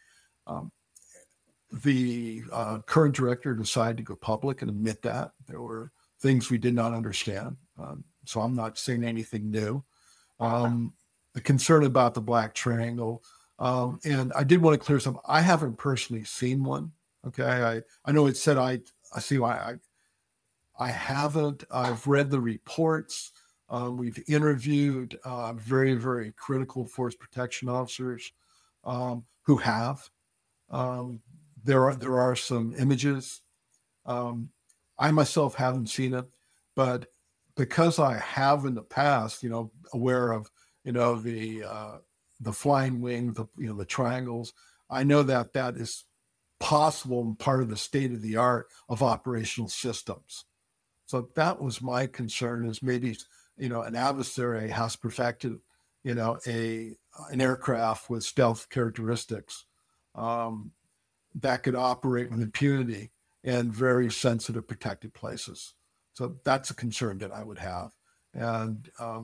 F: The current director decided to go public and admit that there were things we did not understand. So I'm not saying anything new. The concern about the Black Triangle, and I did want to clear something. I haven't personally seen one. Okay, I know it said I see why I haven't. I've read the reports. We've interviewed very, very critical force protection officers who have. There are some images. I myself haven't seen it, but because I have in the past, aware of the flying wing, the triangles, I know that is possible and part of the state of the art of operational systems. So that was my concern, is maybe an adversary has perfected an aircraft with stealth characteristics that could operate with impunity in very sensitive protected places. So that's a concern that I would have. And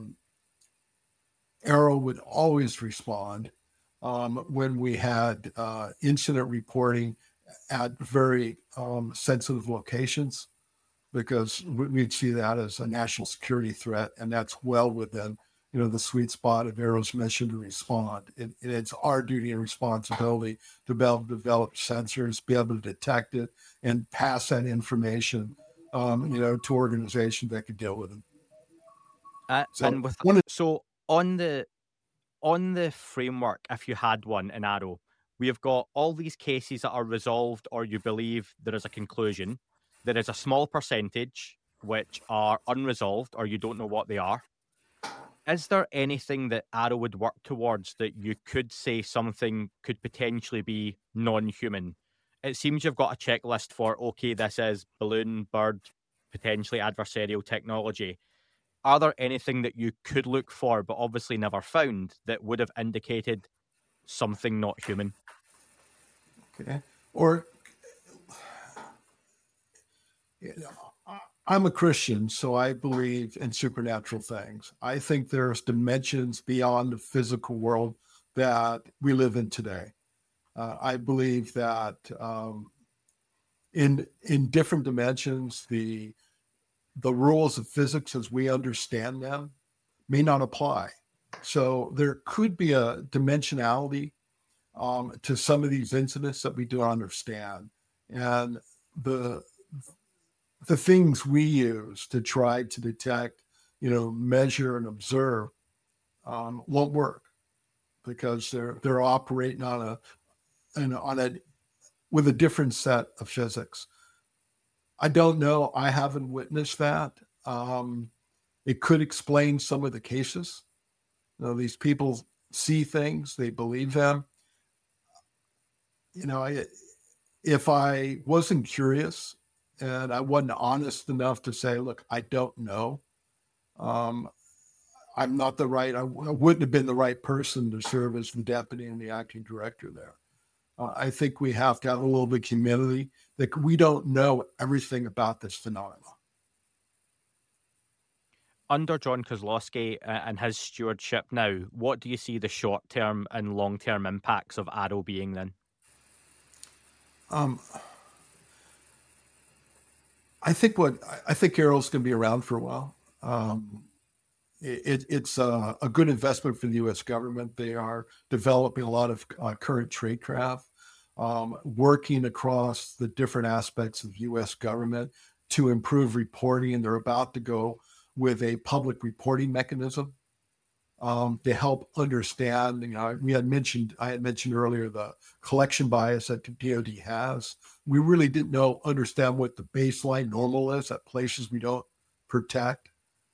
F: Arrow would always respond when we had incident reporting at very sensitive locations, because we'd see that as a national security threat, and that's well within the sweet spot of Arrow's mission to respond. It's our duty and responsibility to be able to develop sensors, be able to detect it, and pass that information, to organizations that could deal with it.
E: So on the framework, if you had one in Arrow, we have got all these cases that are resolved, or you believe there is a conclusion. There is a small percentage which are unresolved, or you don't know what they are. Is there anything that Arrow would work towards that you could say something could potentially be non-human? It seems you've got a checklist for, okay, this is balloon, bird, potentially adversarial technology. Are there anything that you could look for, but obviously never found, that would have indicated something not human?
F: Okay. Or, I'm a Christian, so I believe in supernatural things. I think there's dimensions beyond the physical world that we live in today. I believe that in different dimensions, the rules of physics as we understand them may not apply. So there could be a dimensionality to some of these incidents that we don't understand. And the things we use to try to detect, measure and observe won't work, because they're operating with a different set of physics. I don't know. I haven't witnessed that. It could explain some of the cases. These people see things, they believe them. If I wasn't curious and I wasn't honest enough to say, look, I don't know, I'm not I wouldn't have been the right person to serve as the deputy and the acting director there. I think we have to have a little bit of humility that we don't know everything about this phenomenon.
E: Under John Kozlowski and his stewardship now, what do you see the short-term and long-term impacts of Arrow being then?
F: I think Arrow's going to be around for a while. It's a good investment for the U.S. government. They are developing a lot of current trade craft, working across the different aspects of U.S. government to improve reporting. And they're about to go with a public reporting mechanism. to help understand. I had mentioned earlier the collection bias that the DoD has. We really didn't understand what the baseline normal is at places we don't protect.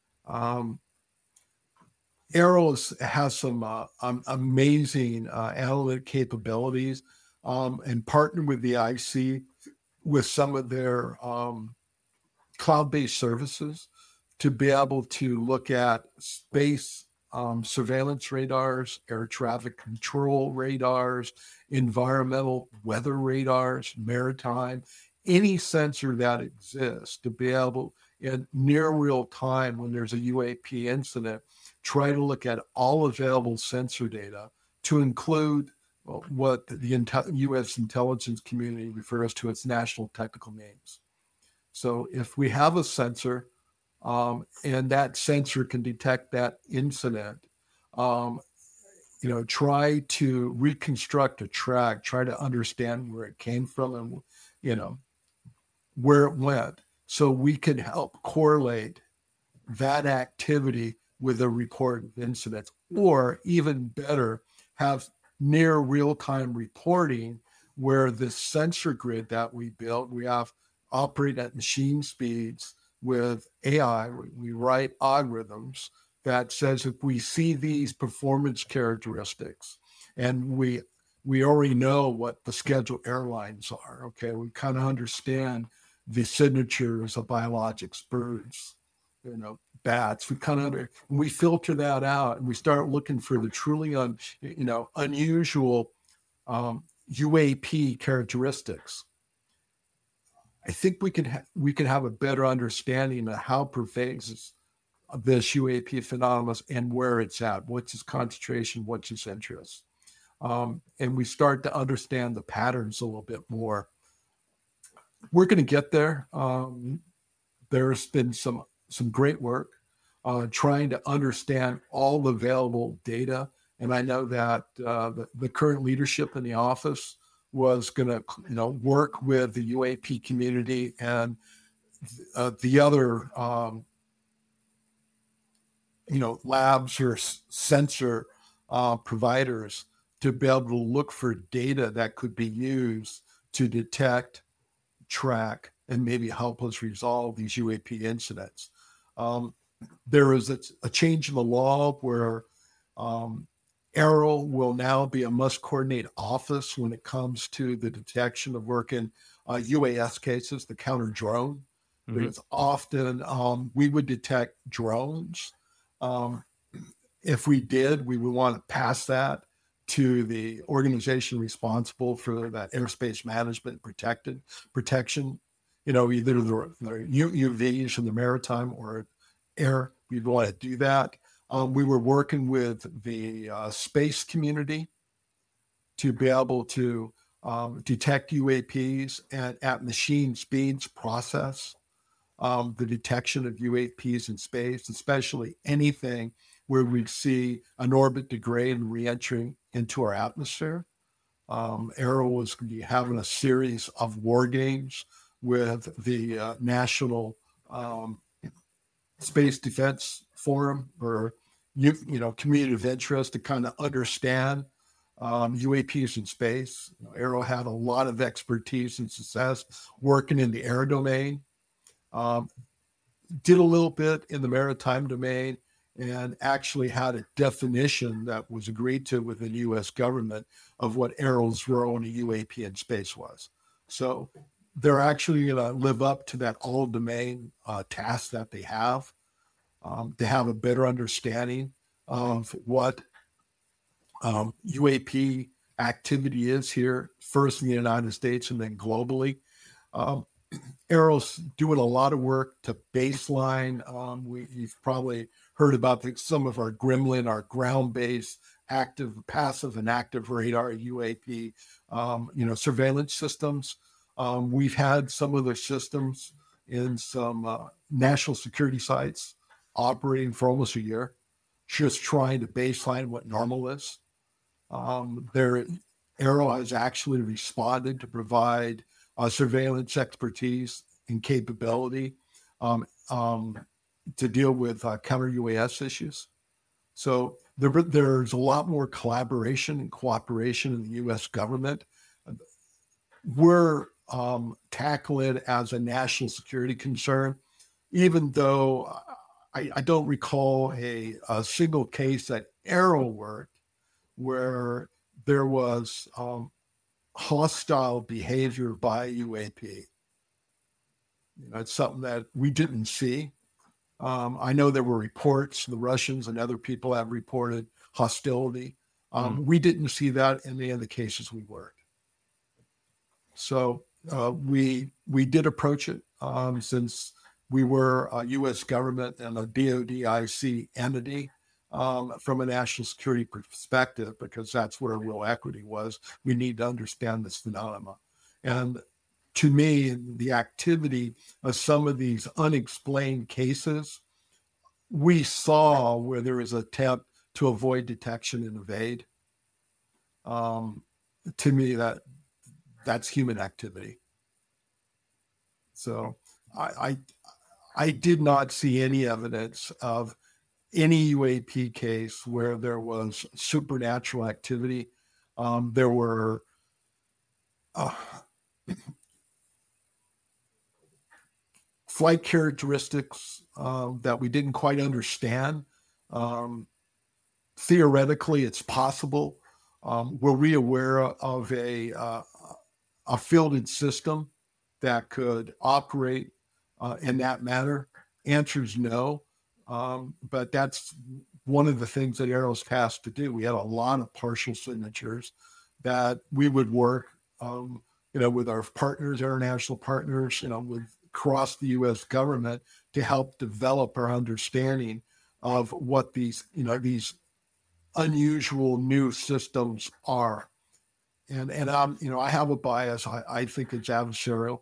F: Arrow has some amazing analytic capabilities, and partnered with the IC with some of their cloud-based services to be able to look at space surveillance radars, air traffic control radars, environmental weather radars, maritime, any sensor that exists, to be able in near real time when there's a UAP incident, try to look at all available sensor data to include what the U.S. intelligence community refers to as national technical names. So if we have a sensor and that sensor can detect that incident, try to reconstruct a track, try to understand where it came from and, where it went, so we can help correlate that activity with a report of incidents, or even better, have near real-time reporting where the sensor grid that we built, we have operate at machine speeds with AI. We write algorithms that says if we see these performance characteristics, and we already know what the scheduled airlines are, okay, we kind of understand the signatures of biologics, birds, bats. We filter that out, and we start looking for the truly unusual UAP characteristics. I think we can have a better understanding of how pervasive this UAP phenomenon and where it's at, what's its concentration, what's its interest. And we start to understand the patterns a little bit more. We're going to get there. There's been some great work trying to understand all the available data. And I know that the current leadership in the office was going to, work with the UAP community and the other, labs or sensor providers to be able to look for data that could be used to detect, track, and maybe help us resolve these UAP incidents. There is a change in the law where Arrow will now be a must-coordinate office when it comes to the detection of work in UAS cases, the counter-drone. Mm-hmm. Because often we would detect drones. If we did, we would want to pass that to the organization responsible for that airspace management protection, either the UVs in the maritime or air. We'd want to do that. We were working with the space community to be able to detect UAPs and at machine speeds process the detection of UAPs in space, especially anything where we see an orbit degrade and re-entering into our atmosphere. Arrow was going to be having a series of war games with the National Space Defense Forum, or community of interest, to kind of understand UAPs in space. Arrow had a lot of expertise and success working in the air domain. Did a little bit in the maritime domain, and actually had a definition that was agreed to within the U.S. government of what Arrow's role in a UAP in space was. So they're actually going to live up to that all-domain task that they have, to have a better understanding of what UAP activity is here, first in the United States and then globally. Arrow's doing a lot of work to baseline. You've probably heard about some of our Gremlin, our ground-based active, passive, and active radar UAP, surveillance systems. We've had some of the systems in some national security sites operating for almost a year, just trying to baseline what normal is. Arrow has actually responded to provide surveillance expertise and capability to deal with counter UAS issues. So There's a lot more collaboration and cooperation in the U.S. government. We're tackling it as a national security concern, even though I don't recall a single case that Arrow worked where there was hostile behavior by UAP. It's something that we didn't see. I know there were reports, the Russians and other people have reported hostility. We didn't see that in any of the cases we worked. So we did approach it since we were a U.S. government and a DODIC entity from a national security perspective, because that's where real equity was. We need to understand this phenomenon. And to me, the activity of some of these unexplained cases, we saw where there was an attempt to avoid detection and evade. To me, that's human activity. So I did not see any evidence of any UAP case where there was supernatural activity. There were flight characteristics that we didn't quite understand. Theoretically, it's possible. Were we aware of a fielded system that could operate in that manner? Answer is no. But that's one of the things that Arrow's tasked to do. We had a lot of partial signatures that we would work, with our partners, international partners, with across the U.S. government to help develop our understanding of what these unusual new systems are. And I have a bias. I think it's adversarial.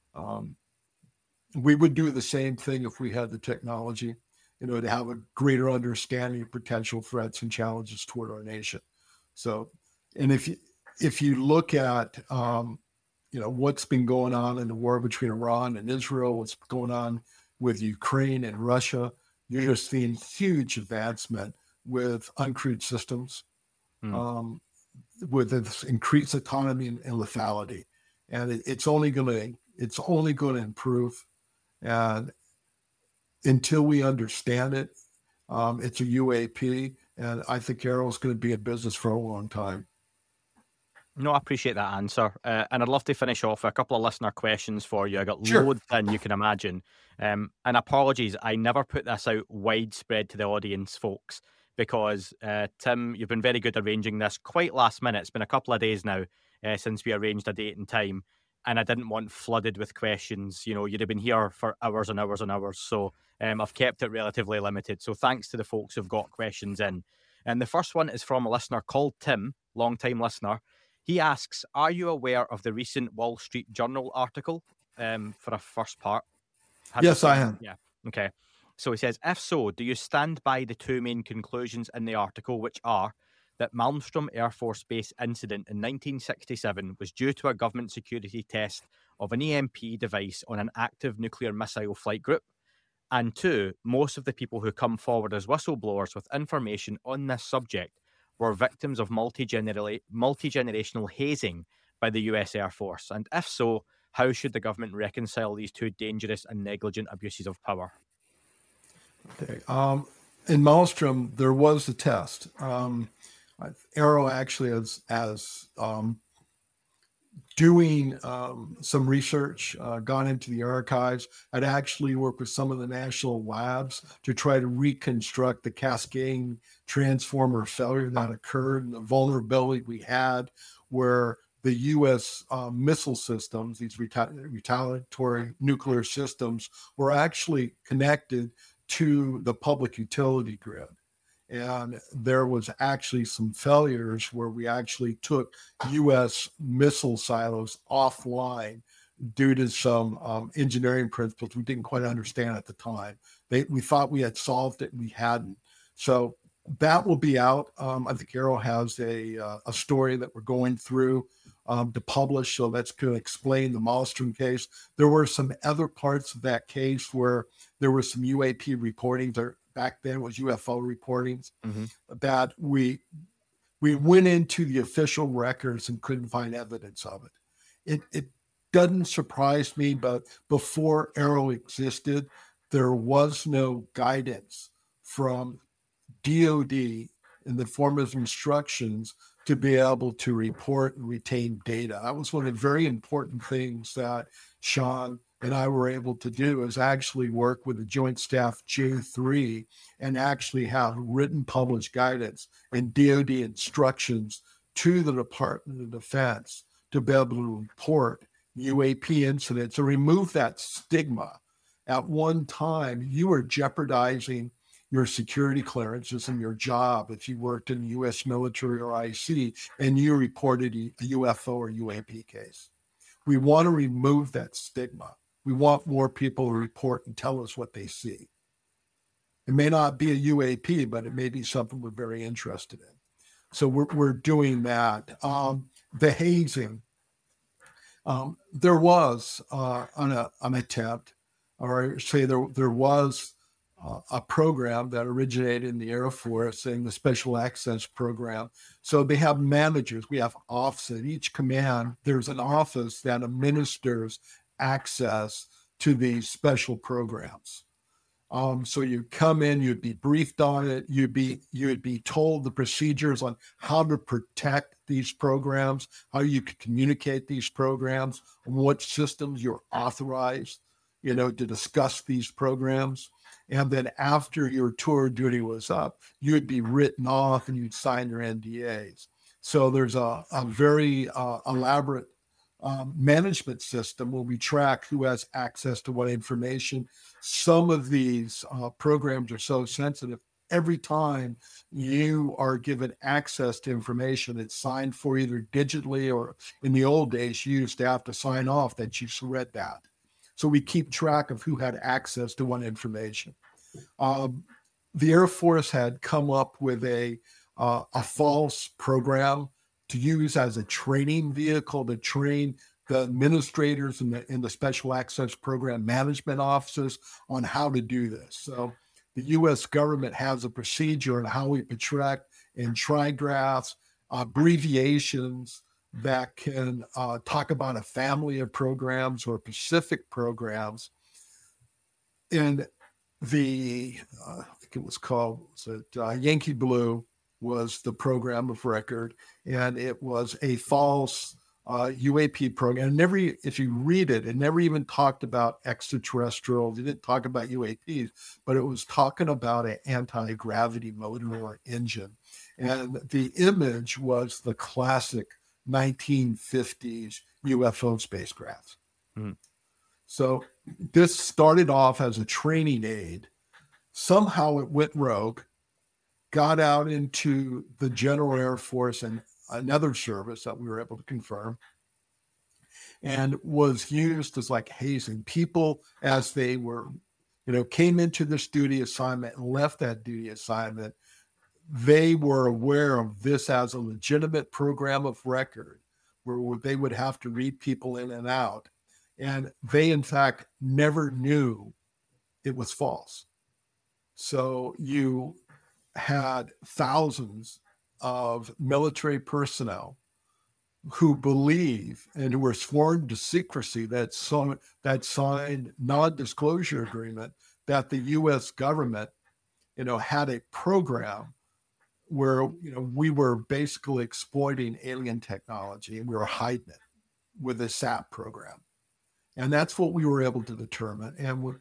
F: We would do the same thing if we had the technology, to have a greater understanding of potential threats and challenges toward our nation. So, and if you look at, what's been going on in the war between Iran and Israel, what's going on with Ukraine and Russia, you're just seeing huge advancement with uncrewed systems, with this increased autonomy and lethality, and it's only going to improve. And until we understand it, it's a UAP, and I think Arrow's going to be in business for a long time.
E: No, I appreciate that answer. And I'd love to finish off with a couple of listener questions for you. I got
F: Sure.
E: loads in, you can imagine. And apologies, I never put this out widespread to the audience, folks, because Tim, you've been very good arranging this quite last minute. It's been a couple of days now since we arranged a date and time, and I didn't want flooded with questions. You'd have been here for hours and hours and hours. So I've kept it relatively limited. So thanks to the folks who've got questions in. And the first one is from a listener called Tim, long-time listener. He asks, are you aware of the recent Wall Street Journal article for a first part?
F: Yes, I am.
E: Yeah. Okay. So he says, if so, do you stand by the two main conclusions in the article, which are that Malmstrom Air Force Base incident in 1967 was due to a government security test of an EMP device on an active nuclear missile flight group? And two, most of the people who come forward as whistleblowers with information on this subject were victims of multi-generational hazing by the US Air Force? And if so, how should the government reconcile these two dangerous and negligent abuses of power?
F: Okay. In Malmstrom, there was a test. Arrow actually has doing some research, gone into the archives. I'd actually worked with some of the national labs to try to reconstruct the cascading transformer failure that occurred and the vulnerability we had where the U.S. Missile systems, these retaliatory nuclear systems, were actually connected to the public utility grid. And there was actually some failures where we actually took U.S. missile silos offline due to some engineering principles we didn't quite understand at the time. We thought we had solved it, and we hadn't. So that will be out. I think Arrow has a story that we're going through to publish, so that's going to explain the Malmstrom case. There were some other parts of that case where there was some UAP reporting. back then was UFO reportings, that we went into the official records and couldn't find evidence of it. It doesn't surprise me, but before AARO existed, there was no guidance from DOD in the form of instructions to be able to report and retain data. That was one of the very important things that Sean and I were able to do, is actually work with the Joint Staff J3 and actually have written published guidance and DOD instructions to the Department of Defense to be able to report UAP incidents to remove that stigma. At one time, you were jeopardizing your security clearances and your job if you worked in the U.S. military or IC and you reported a UFO or UAP case. We want to remove that stigma. We want more people to report and tell us what they see. It may not be a UAP, but it may be something we're very interested in. So we're doing that. The hazing, there was an attempt, or say there was a program that originated in the Air Force, in the Special Access Program. So they have managers. We have offices. At each command, there's an office that administers access to these special programs. So you come in, you'd be briefed on it. You'd be told the procedures on how to protect these programs, how you could communicate these programs, and what systems you're authorized, to discuss these programs. And then after your tour of duty was up, you'd be written off and you'd sign your NDAs. So there's a very elaborate management system where we track who has access to what information. Some of these programs are so sensitive. Every time you are given access to information, it's signed for either digitally, or in the old days, you used to have to sign off that you read that. So we keep track of who had access to what information. The Air Force had come up with a false program to use as a training vehicle to train the administrators in the Special Access Program management offices on how to do this. So the U.S. government has a procedure on how we track and trigraphs, abbreviations that can talk about a family of programs or specific programs. And I think it was called, Yankee Blue was the program of record, and it was a false UAP program. And if you read it, it never even talked about extraterrestrials. It didn't talk about UAPs, but it was talking about an anti-gravity motor or engine. And the image was the classic 1950s UFO spacecraft. So this started off as a training aid. Somehow it went rogue, got out into the General Air Force and another service that we were able to confirm, and was used as like hazing. People, as they were, came into this duty assignment and left that duty assignment, they were aware of this as a legitimate program of record where they would have to read people in and out. And they, in fact, never knew it was false. So you had thousands of military personnel who believe and who were sworn to secrecy that signed non-disclosure agreement that the U.S. government, had a program where, we were basically exploiting alien technology and we were hiding it with a SAP program. And that's what we were able to determine. And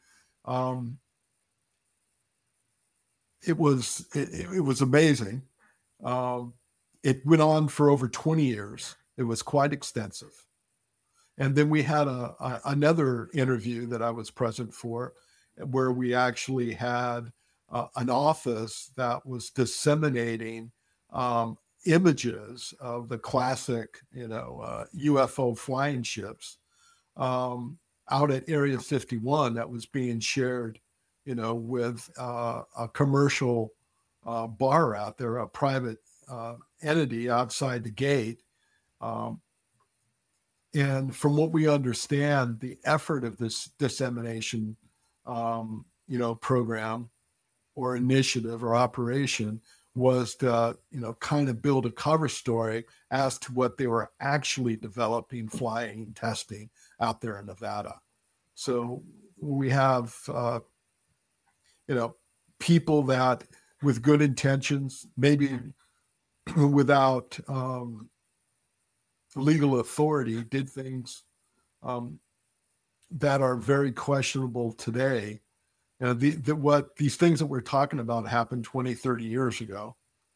F: it was amazing. It went on for over 20 years. It was quite extensive. And then we had another interview that I was present for, where we actually had an office that was disseminating images of the classic, UFO flying ships out at Area 51 that was being shared, with a commercial bar out there, a private entity outside the gate. And from what we understand, the effort of this dissemination, program or initiative or operation was to, kind of build a cover story as to what they were actually developing, flying, and testing out there in Nevada. So we have, people that with good intentions, maybe without legal authority, did things that are very questionable today. What these things that we're talking about happened 20, 30 years ago.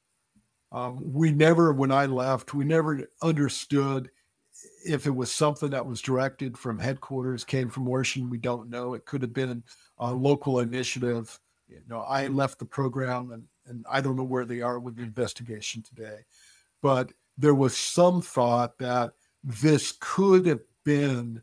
F: When I left, we never understood if it was something that was directed from headquarters, came from Washington. We don't know. It could have been a local initiative. I left the program and I don't know where they are with the investigation today. But there was some thought that this could have been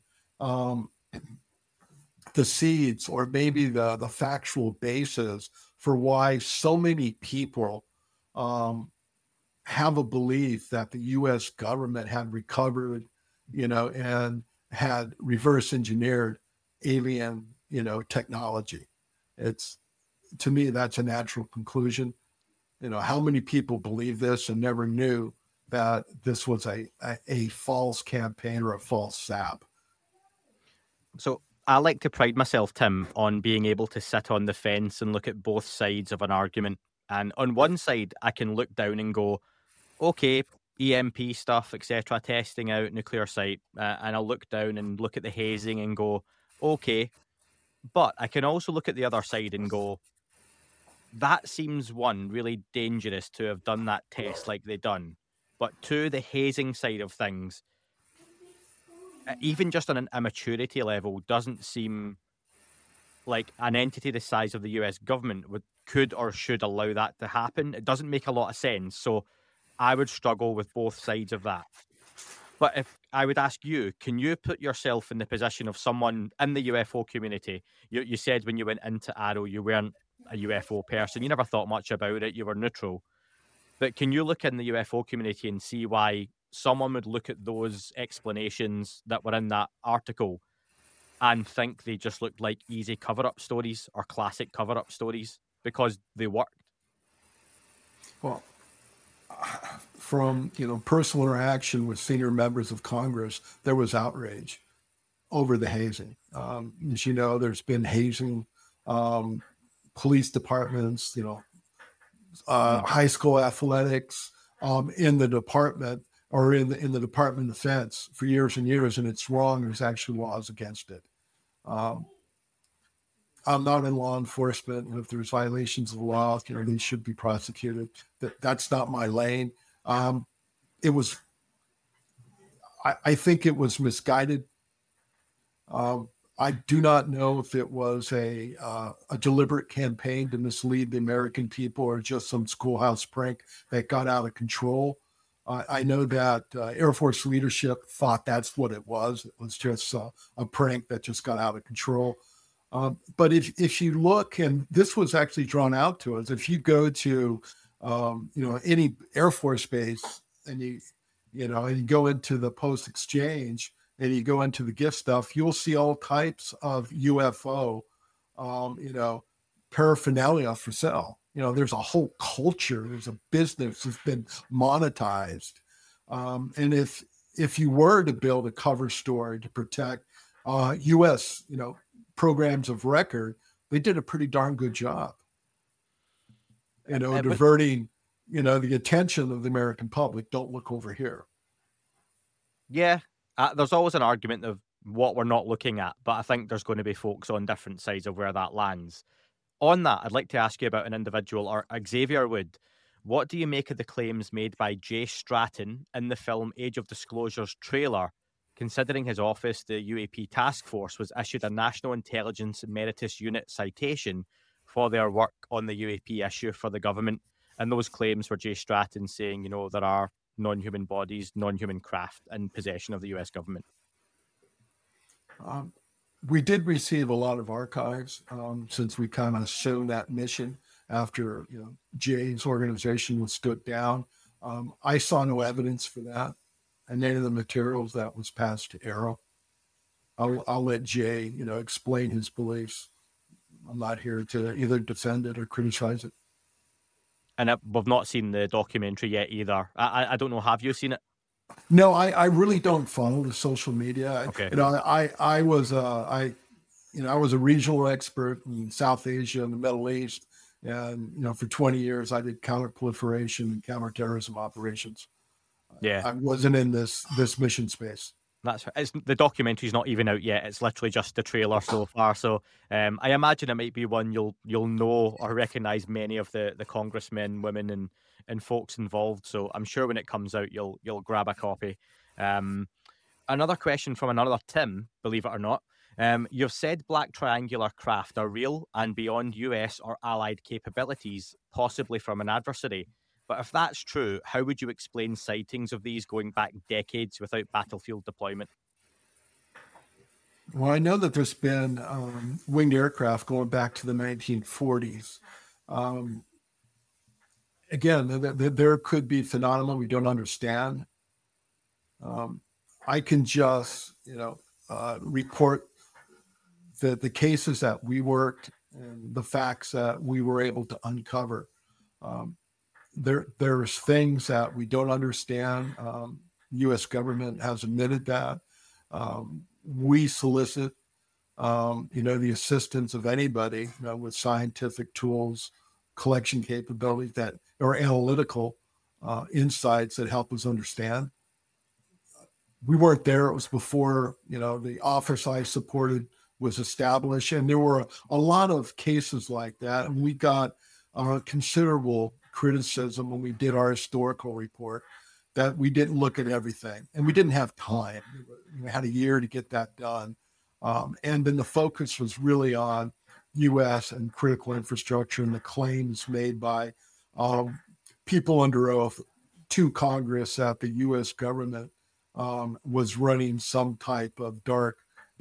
F: the seeds or maybe the factual basis for why so many people have a belief that the U.S. government had recovered, and had reverse engineered alien, technology. To me, that's a natural conclusion. How many people believe this and never knew that this was a false campaign or a false sap?
E: So I like to pride myself, Tim, on being able to sit on the fence and look at both sides of an argument. And on one side, I can look down and go, okay, EMP stuff, etc., testing out nuclear site. And I'll look down and look at the hazing and go, okay. But I can also look at the other side and go, that seems, one, really dangerous to have done that test like they done. But two, the hazing side of things, even just on an immaturity level, doesn't seem like an entity the size of the US government could or should allow that to happen. It doesn't make a lot of sense. So I would struggle with both sides of that. But if I would ask you, can you put yourself in the position of someone in the UFO community? You said when you went into AARO, you weren't a UFO person. You never thought much about it. You were neutral. But can you look in the UFO community and see why someone would look at those explanations that were in that article and think they just looked like easy cover-up stories or classic cover-up stories because they worked?
F: Well, from personal interaction with senior members of Congress, there was outrage over the hazing. As you know, there's been hazing, police departments, high school athletics in the department or in the Department of Defense for years and years, and it's wrong. There's actually laws against it. I'm not in law enforcement, and if there's violations of the law, they should be prosecuted. That's not my lane. I think it was misguided. I do not know if it was a deliberate campaign to mislead the American people or just some schoolhouse prank that got out of control. I know that Air Force leadership thought that's what it was. It was just a prank that just got out of control. But if you look, and this was actually drawn out to us, if you go to any Air Force base and you go into the post exchange and you go into the gift stuff, you'll see all types of UFO, paraphernalia for sale. There's a whole culture. There's a business that's been monetized. And if you were to build a cover story to protect U.S., programs of record, they did a pretty darn good job, diverting, the attention of the American public. Don't look over here.
E: Yeah, there's always an argument of what we're not looking at, but I think there's going to be folks on different sides of where that lands. On that, I'd like to ask you about an individual, or Xavier Wood. What do you make of the claims made by Jay Stratton in the film Age of Disclosure's trailer, considering his office, the UAP Task Force, was issued a National Intelligence Emeritus Unit citation for their work on the UAP issue for the government? And those claims were Jay Stratton saying, there are non-human bodies, non-human craft in possession of the US government.
F: We did receive a lot of archives since we kind of shown that mission after Jay's organization was stood down. I saw no evidence for that, and any of the materials that was passed to AARO. I'll let Jay explain his beliefs. I'm not here to either defend it or criticize it.
E: And we've not seen the documentary yet either. I don't know. Have you seen it?
F: No, I really don't follow the social media.
E: Okay.
F: I was a regional expert in South Asia and the Middle East, and for 20 years I did counterproliferation and counterterrorism operations.
E: Yeah,
F: I wasn't in this mission space.
E: The documentary's not even out yet. It's literally just the trailer so far. So I imagine it might be one you'll know or recognize many of the congressmen, women, and folks involved. So I'm sure when it comes out, you'll grab a copy. Another question from another Tim, believe it or not. You've said black triangular craft are real and beyond US or allied capabilities, possibly from an adversary. But if that's true, how would you explain sightings of these going back decades without battlefield deployment?
F: Well, I know that there's been winged aircraft going back to the 1940s. Again, there could be phenomena we don't understand. I can just, report the cases that we worked and the facts that we were able to uncover. There's things that we don't understand. U.S. government has admitted that. We solicit, the assistance of anybody with scientific tools, collection capabilities that or analytical insights that help us understand. We weren't there. It was before, the office I supported was established. And there were a lot of cases like that. And we got considerable criticism when we did our historical report that we didn't look at everything. And we didn't have time. We had a year to get that done. And then the focus was really on U.S. and critical infrastructure and the claims made by people under oath to Congress that the U.S. government was running some type of dark,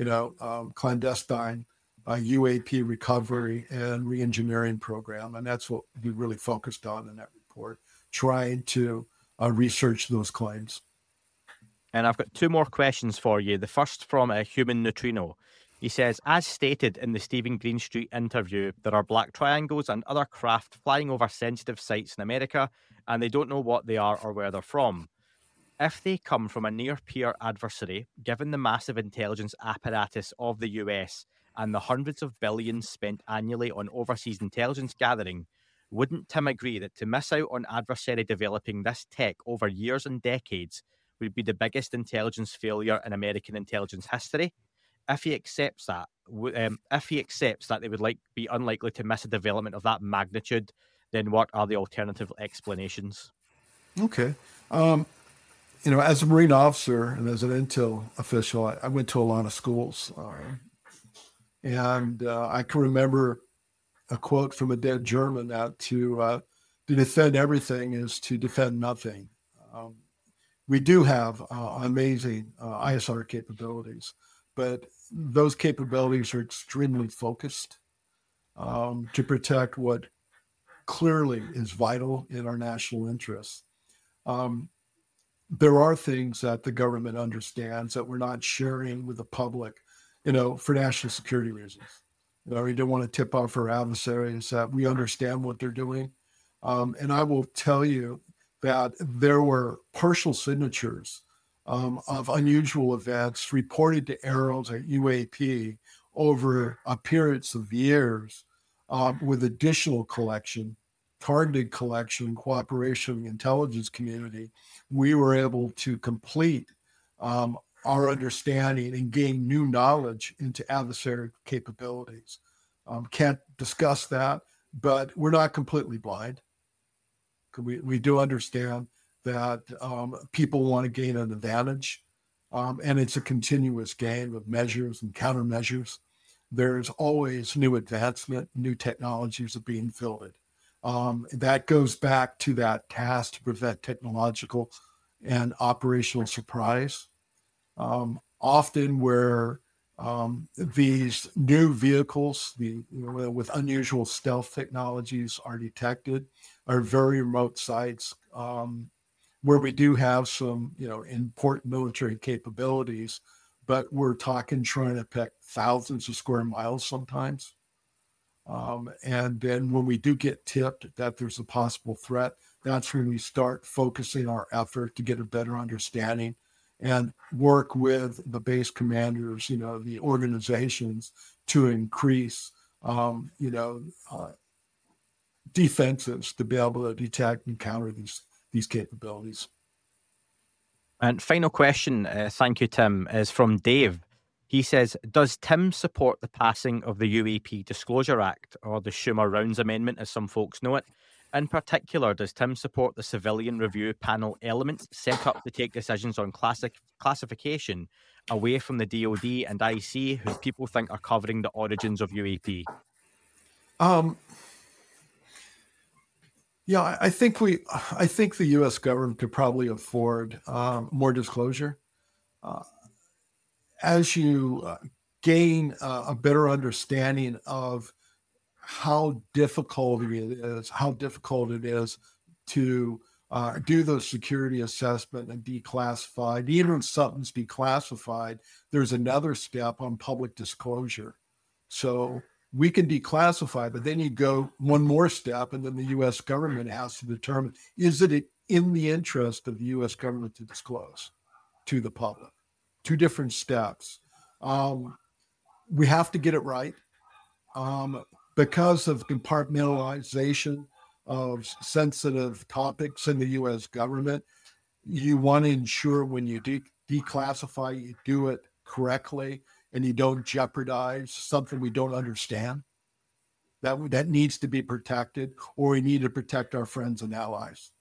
F: clandestine UAP recovery and reengineering program. And that's what we really focused on in that report, trying to research those claims.
E: And I've got two more questions for you. The first from a Human Neutrino. He says, as stated in the Stephen Greenstreet interview, there are black triangles and other craft flying over sensitive sites in America, and they don't know what they are or where they're from. If they come from a near-peer adversary, given the massive intelligence apparatus of the US and the hundreds of billions spent annually on overseas intelligence gathering, wouldn't Tim agree that to miss out on adversary developing this tech over years and decades would be the biggest intelligence failure in American intelligence history? If he accepts that, they would be unlikely to miss a development of that magnitude, then what are the alternative explanations?
F: Okay. As a Marine officer and as an intel official, I went to a lot of schools. And I can remember a quote from a dead German that to defend everything is to defend nothing. We do have amazing ISR capabilities, but those capabilities are extremely focused to protect what clearly is vital in our national interests. There are things that the government understands that we're not sharing with the public, for national security reasons. We don't want to tip off our adversaries that we understand what they're doing. And I will tell you that there were partial signatures of unusual events reported to ARROs at UAP over a period of years with additional collection, targeted collection, cooperation with the intelligence community. We were able to complete our understanding and gain new knowledge into adversary capabilities. Can't discuss that, but we're not completely blind. We do understand that people want to gain an advantage, and it's a continuous game of measures and countermeasures. There's always new advancement, new technologies are being fielded. That goes back to that task to prevent technological and operational surprise. Often where these new vehicles, with unusual stealth technologies are detected, are very remote sites where we do have some, important military capabilities, but we're talking trying to pick thousands of square miles sometimes. And then when we do get tipped that there's a possible threat, that's when we start focusing our effort to get a better understanding and work with the base commanders, the organizations to increase, defenses to be able to detect and counter these capabilities.
E: And final question, thank you, Tim, is from Dave. He says, does Tim support the passing of the UAP Disclosure Act, or the Schumer-Rounds Amendment, as some folks know it? In particular, does Tim support the civilian review panel elements set up to take decisions on classification away from the DoD and IC, who people think are covering the origins of UAP?
F: Yeah, I think the U.S. government could probably afford more disclosure. As you gain a better understanding of how difficult it is to do the security assessment and declassified. Even if something's declassified, there's another step on public disclosure. So we can declassify, but then you go one more step, and then the U.S. government has to determine, is it in the interest of the U.S. government to disclose to the public? Two different steps. We have to get it right. Because of compartmentalization of sensitive topics in the U.S. government, you want to ensure when you declassify, you do it correctly and you don't jeopardize something we don't understand. That needs to be protected, or we need to protect our friends and allies.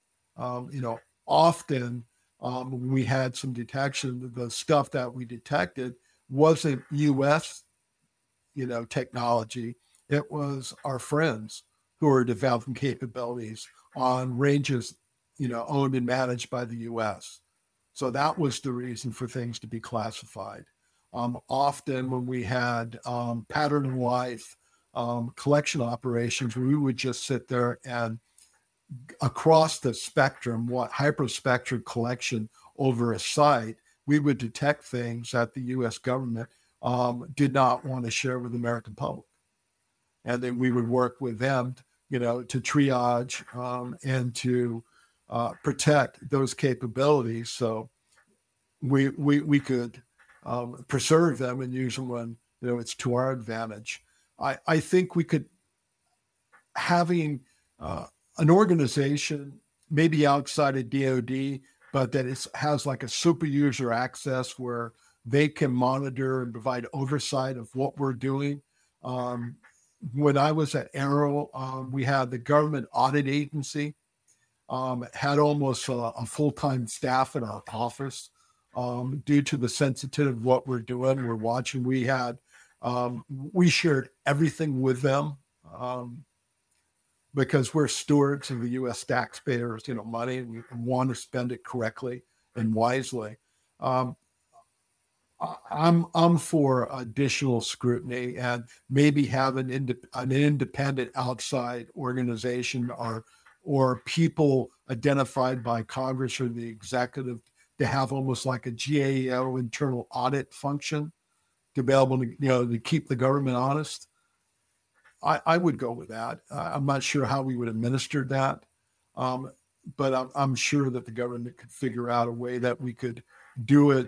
F: Often when we had some detection, the stuff that we detected wasn't U.S. technology. It was our friends who are developing capabilities on ranges, owned and managed by the U.S. So that was the reason for things to be classified. Often when we had pattern of life collection operations, we would just sit there and across the spectrum, what hyperspectral collection over a site, we would detect things that the U.S. government did not want to share with the American public. And then we would work with them, to triage and to protect those capabilities. So we could preserve them and use them when, it's to our advantage. I think we could, having an organization maybe outside of DoD, but that has like a super user access where they can monitor and provide oversight of what we're doing. When I was at Arrow, we had the government audit agency, had almost a full-time staff in our office due to the sensitivity of what we're doing. We're watching. We shared everything with them because we're stewards of the U.S. taxpayers, money, and we want to spend it correctly and wisely. I'm for additional scrutiny and maybe have an independent outside organization or people identified by Congress or the executive to have almost like a GAO internal audit function to be able to, to keep the government honest. I would go with that. I'm not sure how we would administer that, but I'm sure that the government could figure out a way that we could do it,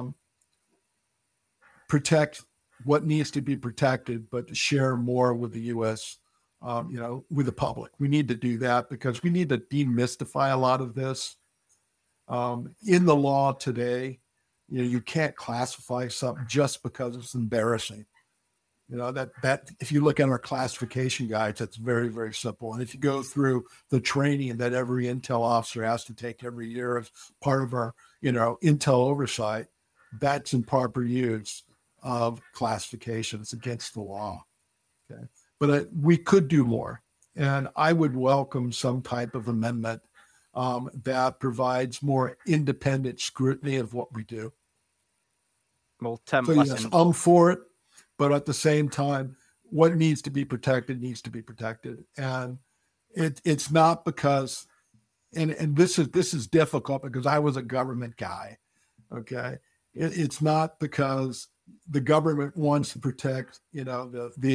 F: protect what needs to be protected, but to share more with the U.S., with the public. We need to do that because we need to demystify a lot of this. In the law today, you can't classify something just because it's embarrassing. That if you look at our classification guides, that's very, very simple. And if you go through the training that every intel officer has to take every year as part of our, intel oversight, that's improper use of classification. It's against the law. Okay. But we could do more. And I would welcome some type of amendment that provides more independent scrutiny of what we do.
E: Well, Tim,
F: so
E: listen.
F: Yes, I'm for it. But at the same time, what needs to be protected needs to be protected. And it's not because, and this is difficult because I was a government guy, okay? It's not because the government wants to protect, the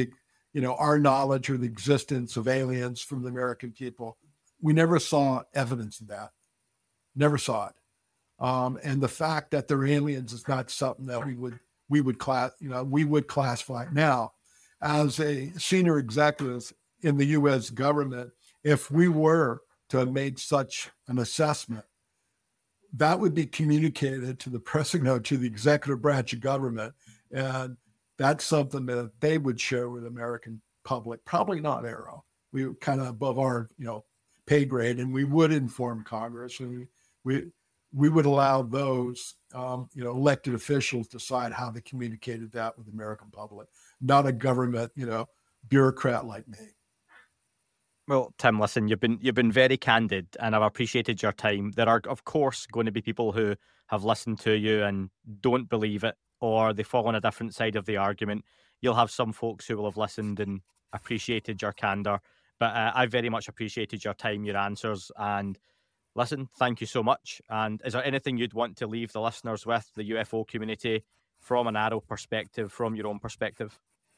F: our knowledge or the existence of aliens from the American people. We never saw evidence of that. Never saw it. And the fact that they're aliens is not something that we would classify now. As a senior executive in the U.S. government, if we were to have made such an assessment, that would be communicated to the president, to the executive branch of government, and that's something that they would share with the American public. Probably not Arrow. We were kind of above our, pay grade, and we would inform Congress, and we would allow those, elected officials decide how they communicated that with the American public, not a government, bureaucrat like me.
E: Well, Tim, listen, you've been very candid, and I've appreciated your time. There are, of course, going to be people who have listened to you and don't believe it, or they fall on a different side of the argument. You'll have some folks who will have listened and appreciated your candor, but I very much appreciated your time, your answers, and listen, thank you so much. And is there anything you'd want to leave the listeners with, the UFO community, from an Arrow perspective, from your own perspective?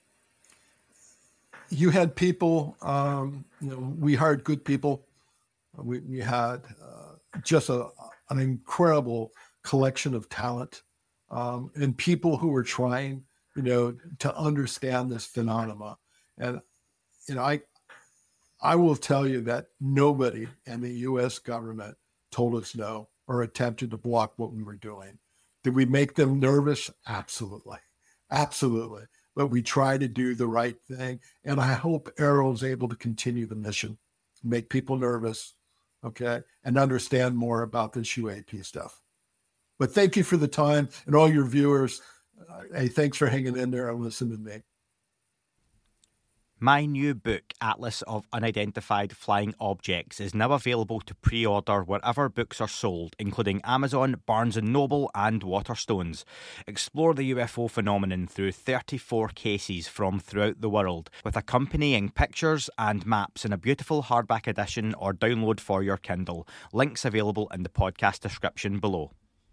F: You had people, we hired good people. We had just an incredible collection of talent and people who were trying, to understand this phenomena. And, I will tell you that nobody in the U.S. government told us no or attempted to block what we were doing. Did we make them nervous? Absolutely. Absolutely. But we try to do the right thing. And I hope Arrow is able to continue the mission, make people nervous, okay, and understand more about this UAP stuff. But thank you for the time, and all your viewers. Hey, thanks for hanging in there and listening to me.
E: My new book, Atlas of Unidentified Flying Objects, is now available to pre-order wherever books are sold, including Amazon, Barnes & Noble and Waterstones. Explore the UFO phenomenon through 34 cases from throughout the world, with accompanying pictures and maps in a beautiful hardback edition or download for your Kindle. Links available in the podcast description below.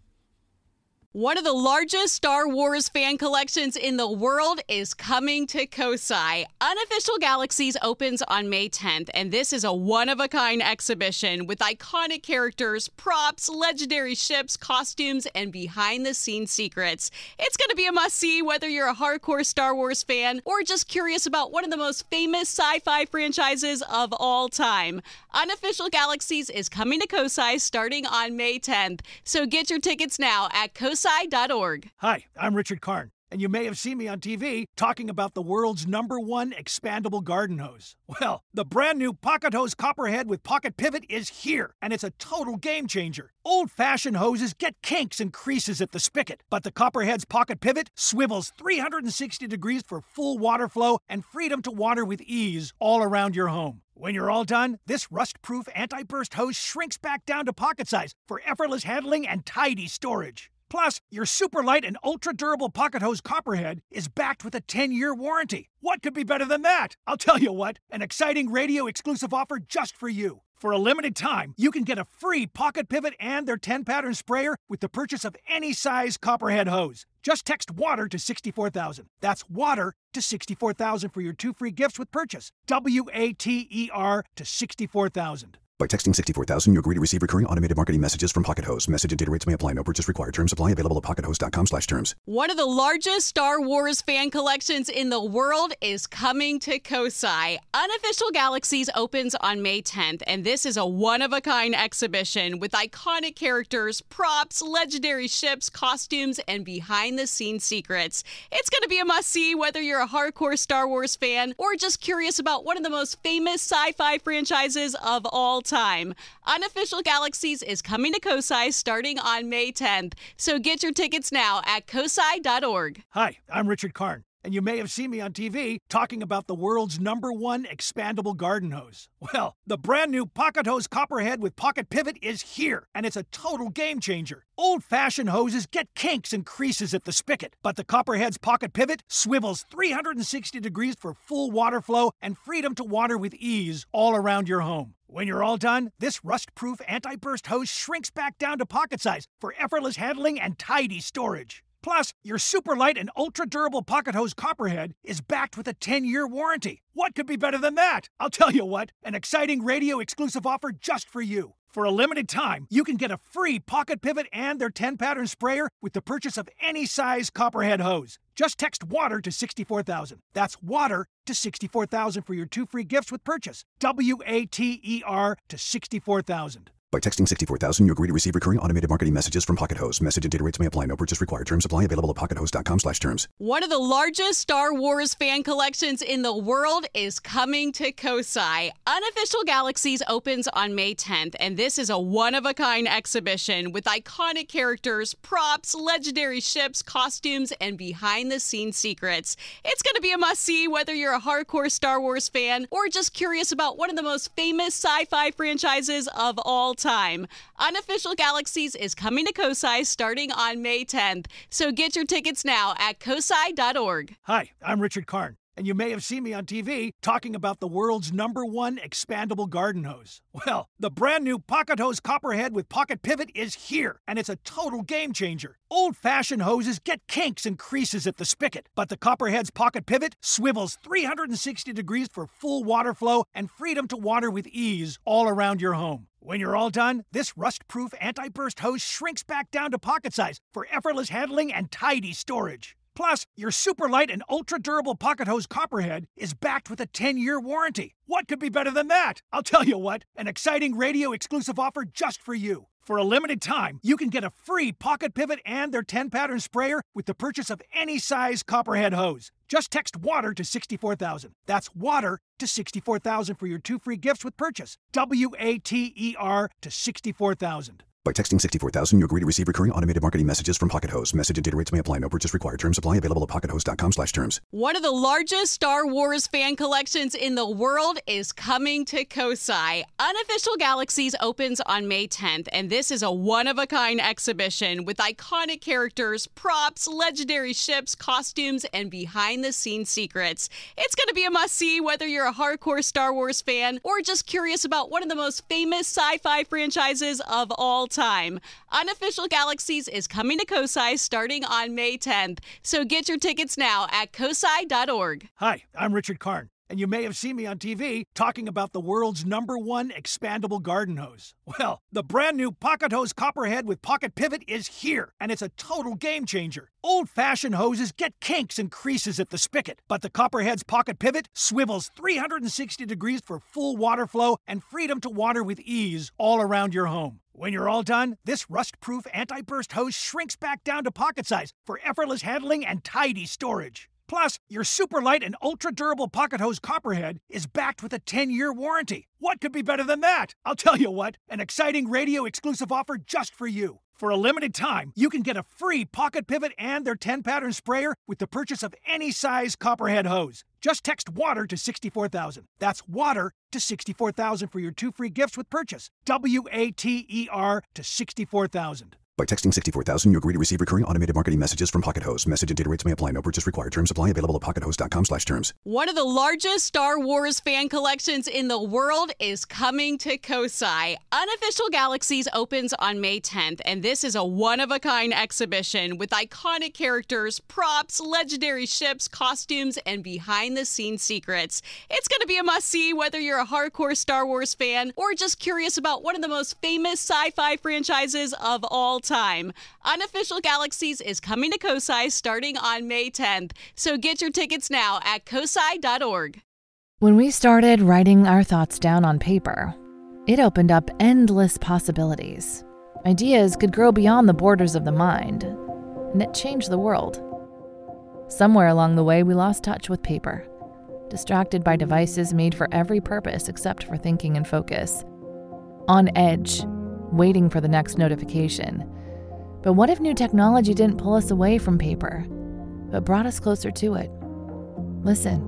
A: One of the largest Star Wars fan collections in the world is coming to COSI. Unofficial Galaxies opens on May 10th, and this is a one-of-a-kind exhibition with iconic characters, props, legendary ships, costumes, and behind-the-scenes secrets. It's going to be a must-see whether you're a hardcore Star Wars fan or just curious about one of the most famous sci-fi franchises of all time. Unofficial Galaxies is coming to COSI starting on May 10th, so get your tickets now at COSI.org.
B: Hi, I'm Richard Karn, and you may have seen me on TV talking about the world's #1 expandable garden hose. Well, the brand new Pocket Hose Copperhead with Pocket Pivot is here, and it's a total game changer. Old-fashioned hoses get kinks and creases at the spigot, but the Copperhead's Pocket Pivot swivels 360 degrees for full water flow and freedom to water with ease all around your home. When you're all done, this rust-proof anti-burst hose shrinks back down to pocket size for effortless handling and tidy storage. Plus, your super light and ultra-durable Pocket Hose Copperhead is backed with a 10-year warranty. What could be better than that? I'll tell you what, an exciting radio-exclusive offer just for you. For a limited time, you can get a free Pocket Pivot and their 10-pattern sprayer with the purchase of any size Copperhead hose. Just text WATER to 64,000. That's WATER to 64,000 for your 2 free gifts with purchase. WATER to 64,000.
C: By texting 64,000, you agree to receive recurring automated marketing messages from Pocket Hose. Message and data rates may apply. No purchase required. Terms apply. Available at pockethose.com/terms.
A: One of the largest Star Wars fan collections in the world is coming to COSI. Unofficial Galaxies opens on May 10th, and this is a one-of-a-kind exhibition with iconic characters, props, legendary ships, costumes, and behind-the-scenes secrets. It's going to be a must-see whether you're a hardcore Star Wars fan or just curious about one of the most famous sci-fi franchises of all time. Unofficial Galaxies is coming to COSI starting on May 10th, so get your tickets now at COSI.org.
B: Hi, I'm Richard Karn, and you may have seen me on TV talking about the world's #1 expandable garden hose. Well, the brand new Pocket Hose Copperhead with Pocket Pivot is here, and it's a total game changer. Old-fashioned hoses get kinks and creases at the spigot, but the Copperhead's Pocket Pivot swivels 360 degrees for full water flow and freedom to water with ease all around your home. When you're all done, this rust-proof anti-burst hose shrinks back down to pocket size for effortless handling and tidy storage. Plus, your super light and ultra durable pocket hose Copperhead is backed with a 10-year warranty. What could be better than that? I'll tell you what, an exciting radio exclusive offer just for you. For a limited time, you can get a free pocket pivot and their 10-pattern sprayer with the purchase of any size Copperhead hose. Just text WATER to 64,000. That's WATER to 64,000 for your 2 free gifts with purchase. WATER to 64,000.
C: By texting 64,000, you agree to receive recurring automated marketing messages from Pocket Hose. Message and data rates may apply. No purchase required. Terms apply. Available at pockethose.com/terms.
A: One of the largest Star Wars fan collections in the world is coming to Kosai. Unofficial Galaxies opens on May 10th, and this is a one-of-a-kind exhibition with iconic characters, props, legendary ships, costumes, and behind-the-scenes secrets. It's going to be a must-see whether you're a hardcore Star Wars fan or just curious about one of the most famous sci-fi franchises of all time. Unofficial Galaxies is coming to Kosai starting on May 10th, so get your tickets now at kosai.org.
B: Hi, I'm Richard Karn, and you may have seen me on TV talking about the world's #1 expandable garden hose. Well, the brand new Pocket Hose Copperhead with Pocket Pivot is here, and it's a total game changer. Old-fashioned hoses get kinks and creases at the spigot, but the Copperhead's Pocket Pivot swivels 360 degrees for full water flow and freedom to water with ease all around your home. When you're all done, this rust-proof anti-burst hose shrinks back down to pocket size for effortless handling and tidy storage. Plus, your super light and ultra-durable pocket hose Copperhead is backed with a 10-year warranty. What could be better than that? I'll tell you what, an exciting radio exclusive offer just for you. For a limited time, you can get a free pocket pivot and their 10-pattern sprayer with the purchase of any size Copperhead hose. Just text WATER to 64,000. That's WATER to 64,000 for your 2 free gifts with purchase. WATER to 64,000.
C: By texting 64,000, you agree to receive recurring automated marketing messages from Pocket Hose. Message and data rates may apply. No purchase required. Terms apply. Available at pockethose.com/terms.
A: One of the largest Star Wars fan collections in the world is coming to Kosai. Unofficial Galaxies opens on May 10th, and this is a one-of-a-kind exhibition with iconic characters, props, legendary ships, costumes, and behind-the-scenes secrets. It's going to be a must-see whether you're a hardcore Star Wars fan or just curious about one of the most famous sci-fi franchises of all time. Unofficial Galaxies is coming to Kosai starting on May 10th, so get your tickets now at kosai.org.
B: Hi, I'm Richard Karn, and you may have seen me on TV talking about the world's #1 expandable garden hose. Well, the brand new Pocket Hose Copperhead with Pocket Pivot is here, and it's a total game changer. Old-fashioned hoses get kinks and creases at the spigot, but the Copperhead's Pocket Pivot swivels 360 degrees for full water flow and freedom to water with ease all around your home. When you're all done, this rust-proof anti-burst hose shrinks back down to pocket size for effortless handling and tidy storage. Plus, your super light and ultra-durable pocket hose Copperhead is backed with a 10-year warranty. What could be better than that? I'll tell you what, an exciting radio exclusive offer just for you. For a limited time, you can get a free pocket pivot and their 10-pattern sprayer with the purchase of any size Copperhead hose. Just text WATER to 64,000. That's WATER to 64,000 for your 2 free gifts with purchase. WATER to 64,000.
C: By texting 64,000, you agree to receive recurring automated marketing messages from Pocket Hose. Message and data rates may apply. No purchase required. Terms apply. Available at pockethose.com/terms.
A: One of the largest Star Wars fan collections in the world is coming to Kosai. Unofficial Galaxies opens on May 10th, and this is a one-of-a-kind exhibition with iconic characters, props, legendary ships, costumes, and behind-the-scenes secrets. It's going to be a must-see whether you're a hardcore Star Wars fan or just curious about one of the most famous sci-fi franchises of all time. Unofficial Galaxies is coming to Kosai starting on May 10th, so get your tickets now at kosai.org.
G: When we started writing our thoughts down on paper, it opened up endless possibilities. Ideas could grow beyond the borders of the mind, and it changed the world. Somewhere along the way, we lost touch with paper, distracted by devices made for every purpose except for thinking and focus. On edge, waiting for the next notification. But what if new technology didn't pull us away from paper, but brought us closer to it? Listen.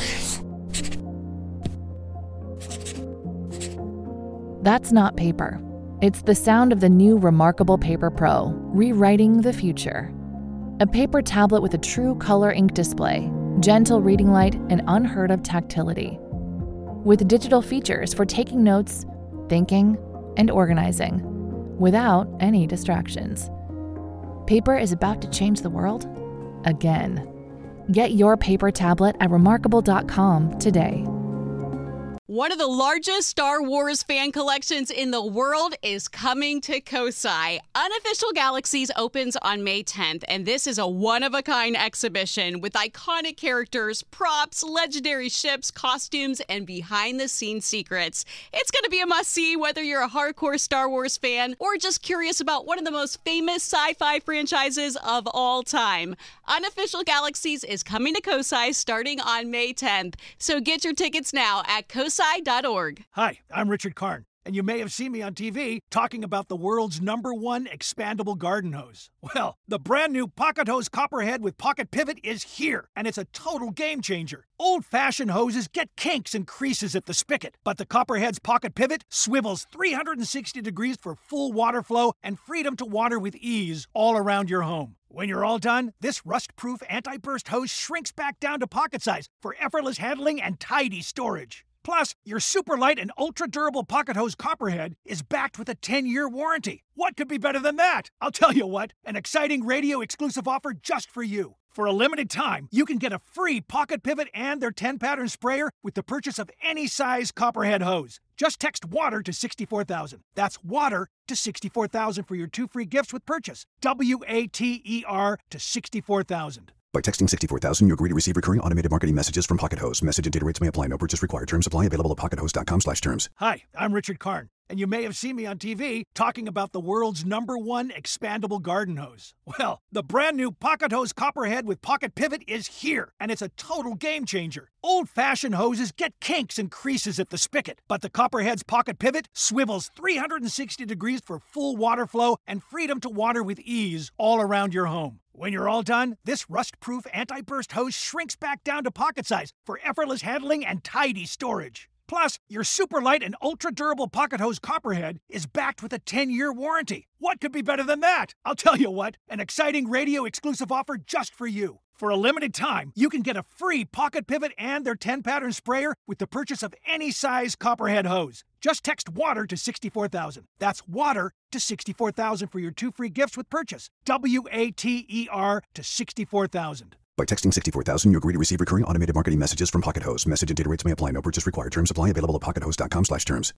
G: That's not paper. It's the sound of the new Remarkable Paper Pro, rewriting the future. A paper tablet with a true color ink display, gentle reading light, and unheard of tactility. With digital features for taking notes, thinking, and organizing, without any distractions. Paper is about to change the world again. Get your paper tablet at remarkable.com today.
A: One of the largest Star Wars fan collections in the world is coming to Kosai. Unofficial Galaxies opens on May 10th, and this is a one-of-a-kind exhibition with iconic characters, props, legendary ships, costumes, and behind-the-scenes secrets. It's going to be a must-see whether you're a hardcore Star Wars fan or just curious about one of the most famous sci-fi franchises of all time. Unofficial Galaxies is coming to Kosai starting on May 10th, so get your tickets now at kosai.org.
B: Hi, I'm Richard Karn, and you may have seen me on TV talking about the world's #1 expandable garden hose. Well, the brand new Pocket Hose Copperhead with Pocket Pivot is here, and it's a total game changer. Old-fashioned hoses get kinks and creases at the spigot, but the Copperhead's Pocket Pivot swivels 360 degrees for full water flow and freedom to water with ease all around your home. When you're all done, this rust-proof anti-burst hose shrinks back down to pocket size for effortless handling and tidy storage. Plus, your super light and ultra-durable Pocket Hose Copperhead is backed with a 10-year warranty. What could be better than that? I'll tell you what, an exciting radio-exclusive offer just for you. For a limited time, you can get a free Pocket Pivot and their 10-pattern sprayer with the purchase of any size Copperhead hose. Just text WATER to 64,000. That's WATER to 64,000 for your 2 free gifts with purchase. WATER to 64,000.
C: By texting 64,000, you agree to receive recurring automated marketing messages from Pocket Hose. Message and data rates may apply. No purchase required. Terms apply. Available at pockethose.com/terms.
B: Hi, I'm Richard Karn, and you may have seen me on TV talking about the world's #1 expandable garden hose. Well, the brand new Pocket Hose Copperhead with Pocket Pivot is here, and it's a total game changer. Old-fashioned hoses get kinks and creases at the spigot, but the Copperhead's Pocket Pivot swivels 360 degrees for full water flow and freedom to water with ease all around your home. When you're all done, this rust-proof anti-burst hose shrinks back down to pocket size for effortless handling and tidy storage. Plus, your super light and ultra-durable Pocket Hose Copperhead is backed with a 10-year warranty. What could be better than that? I'll tell you what, an exciting radio-exclusive offer just for you. For a limited time, you can get a free Pocket Pivot and their 10-pattern sprayer with the purchase of any size Copperhead hose. Just text WATER to 64,000. That's WATER to 64,000 for your 2 free gifts with purchase. WATER to 64,000.
C: By texting 64,000, you agree to receive recurring automated marketing messages from Pocket Hose. Message and data rates may apply. No purchase required. Terms apply. Available at pockethose.com/terms.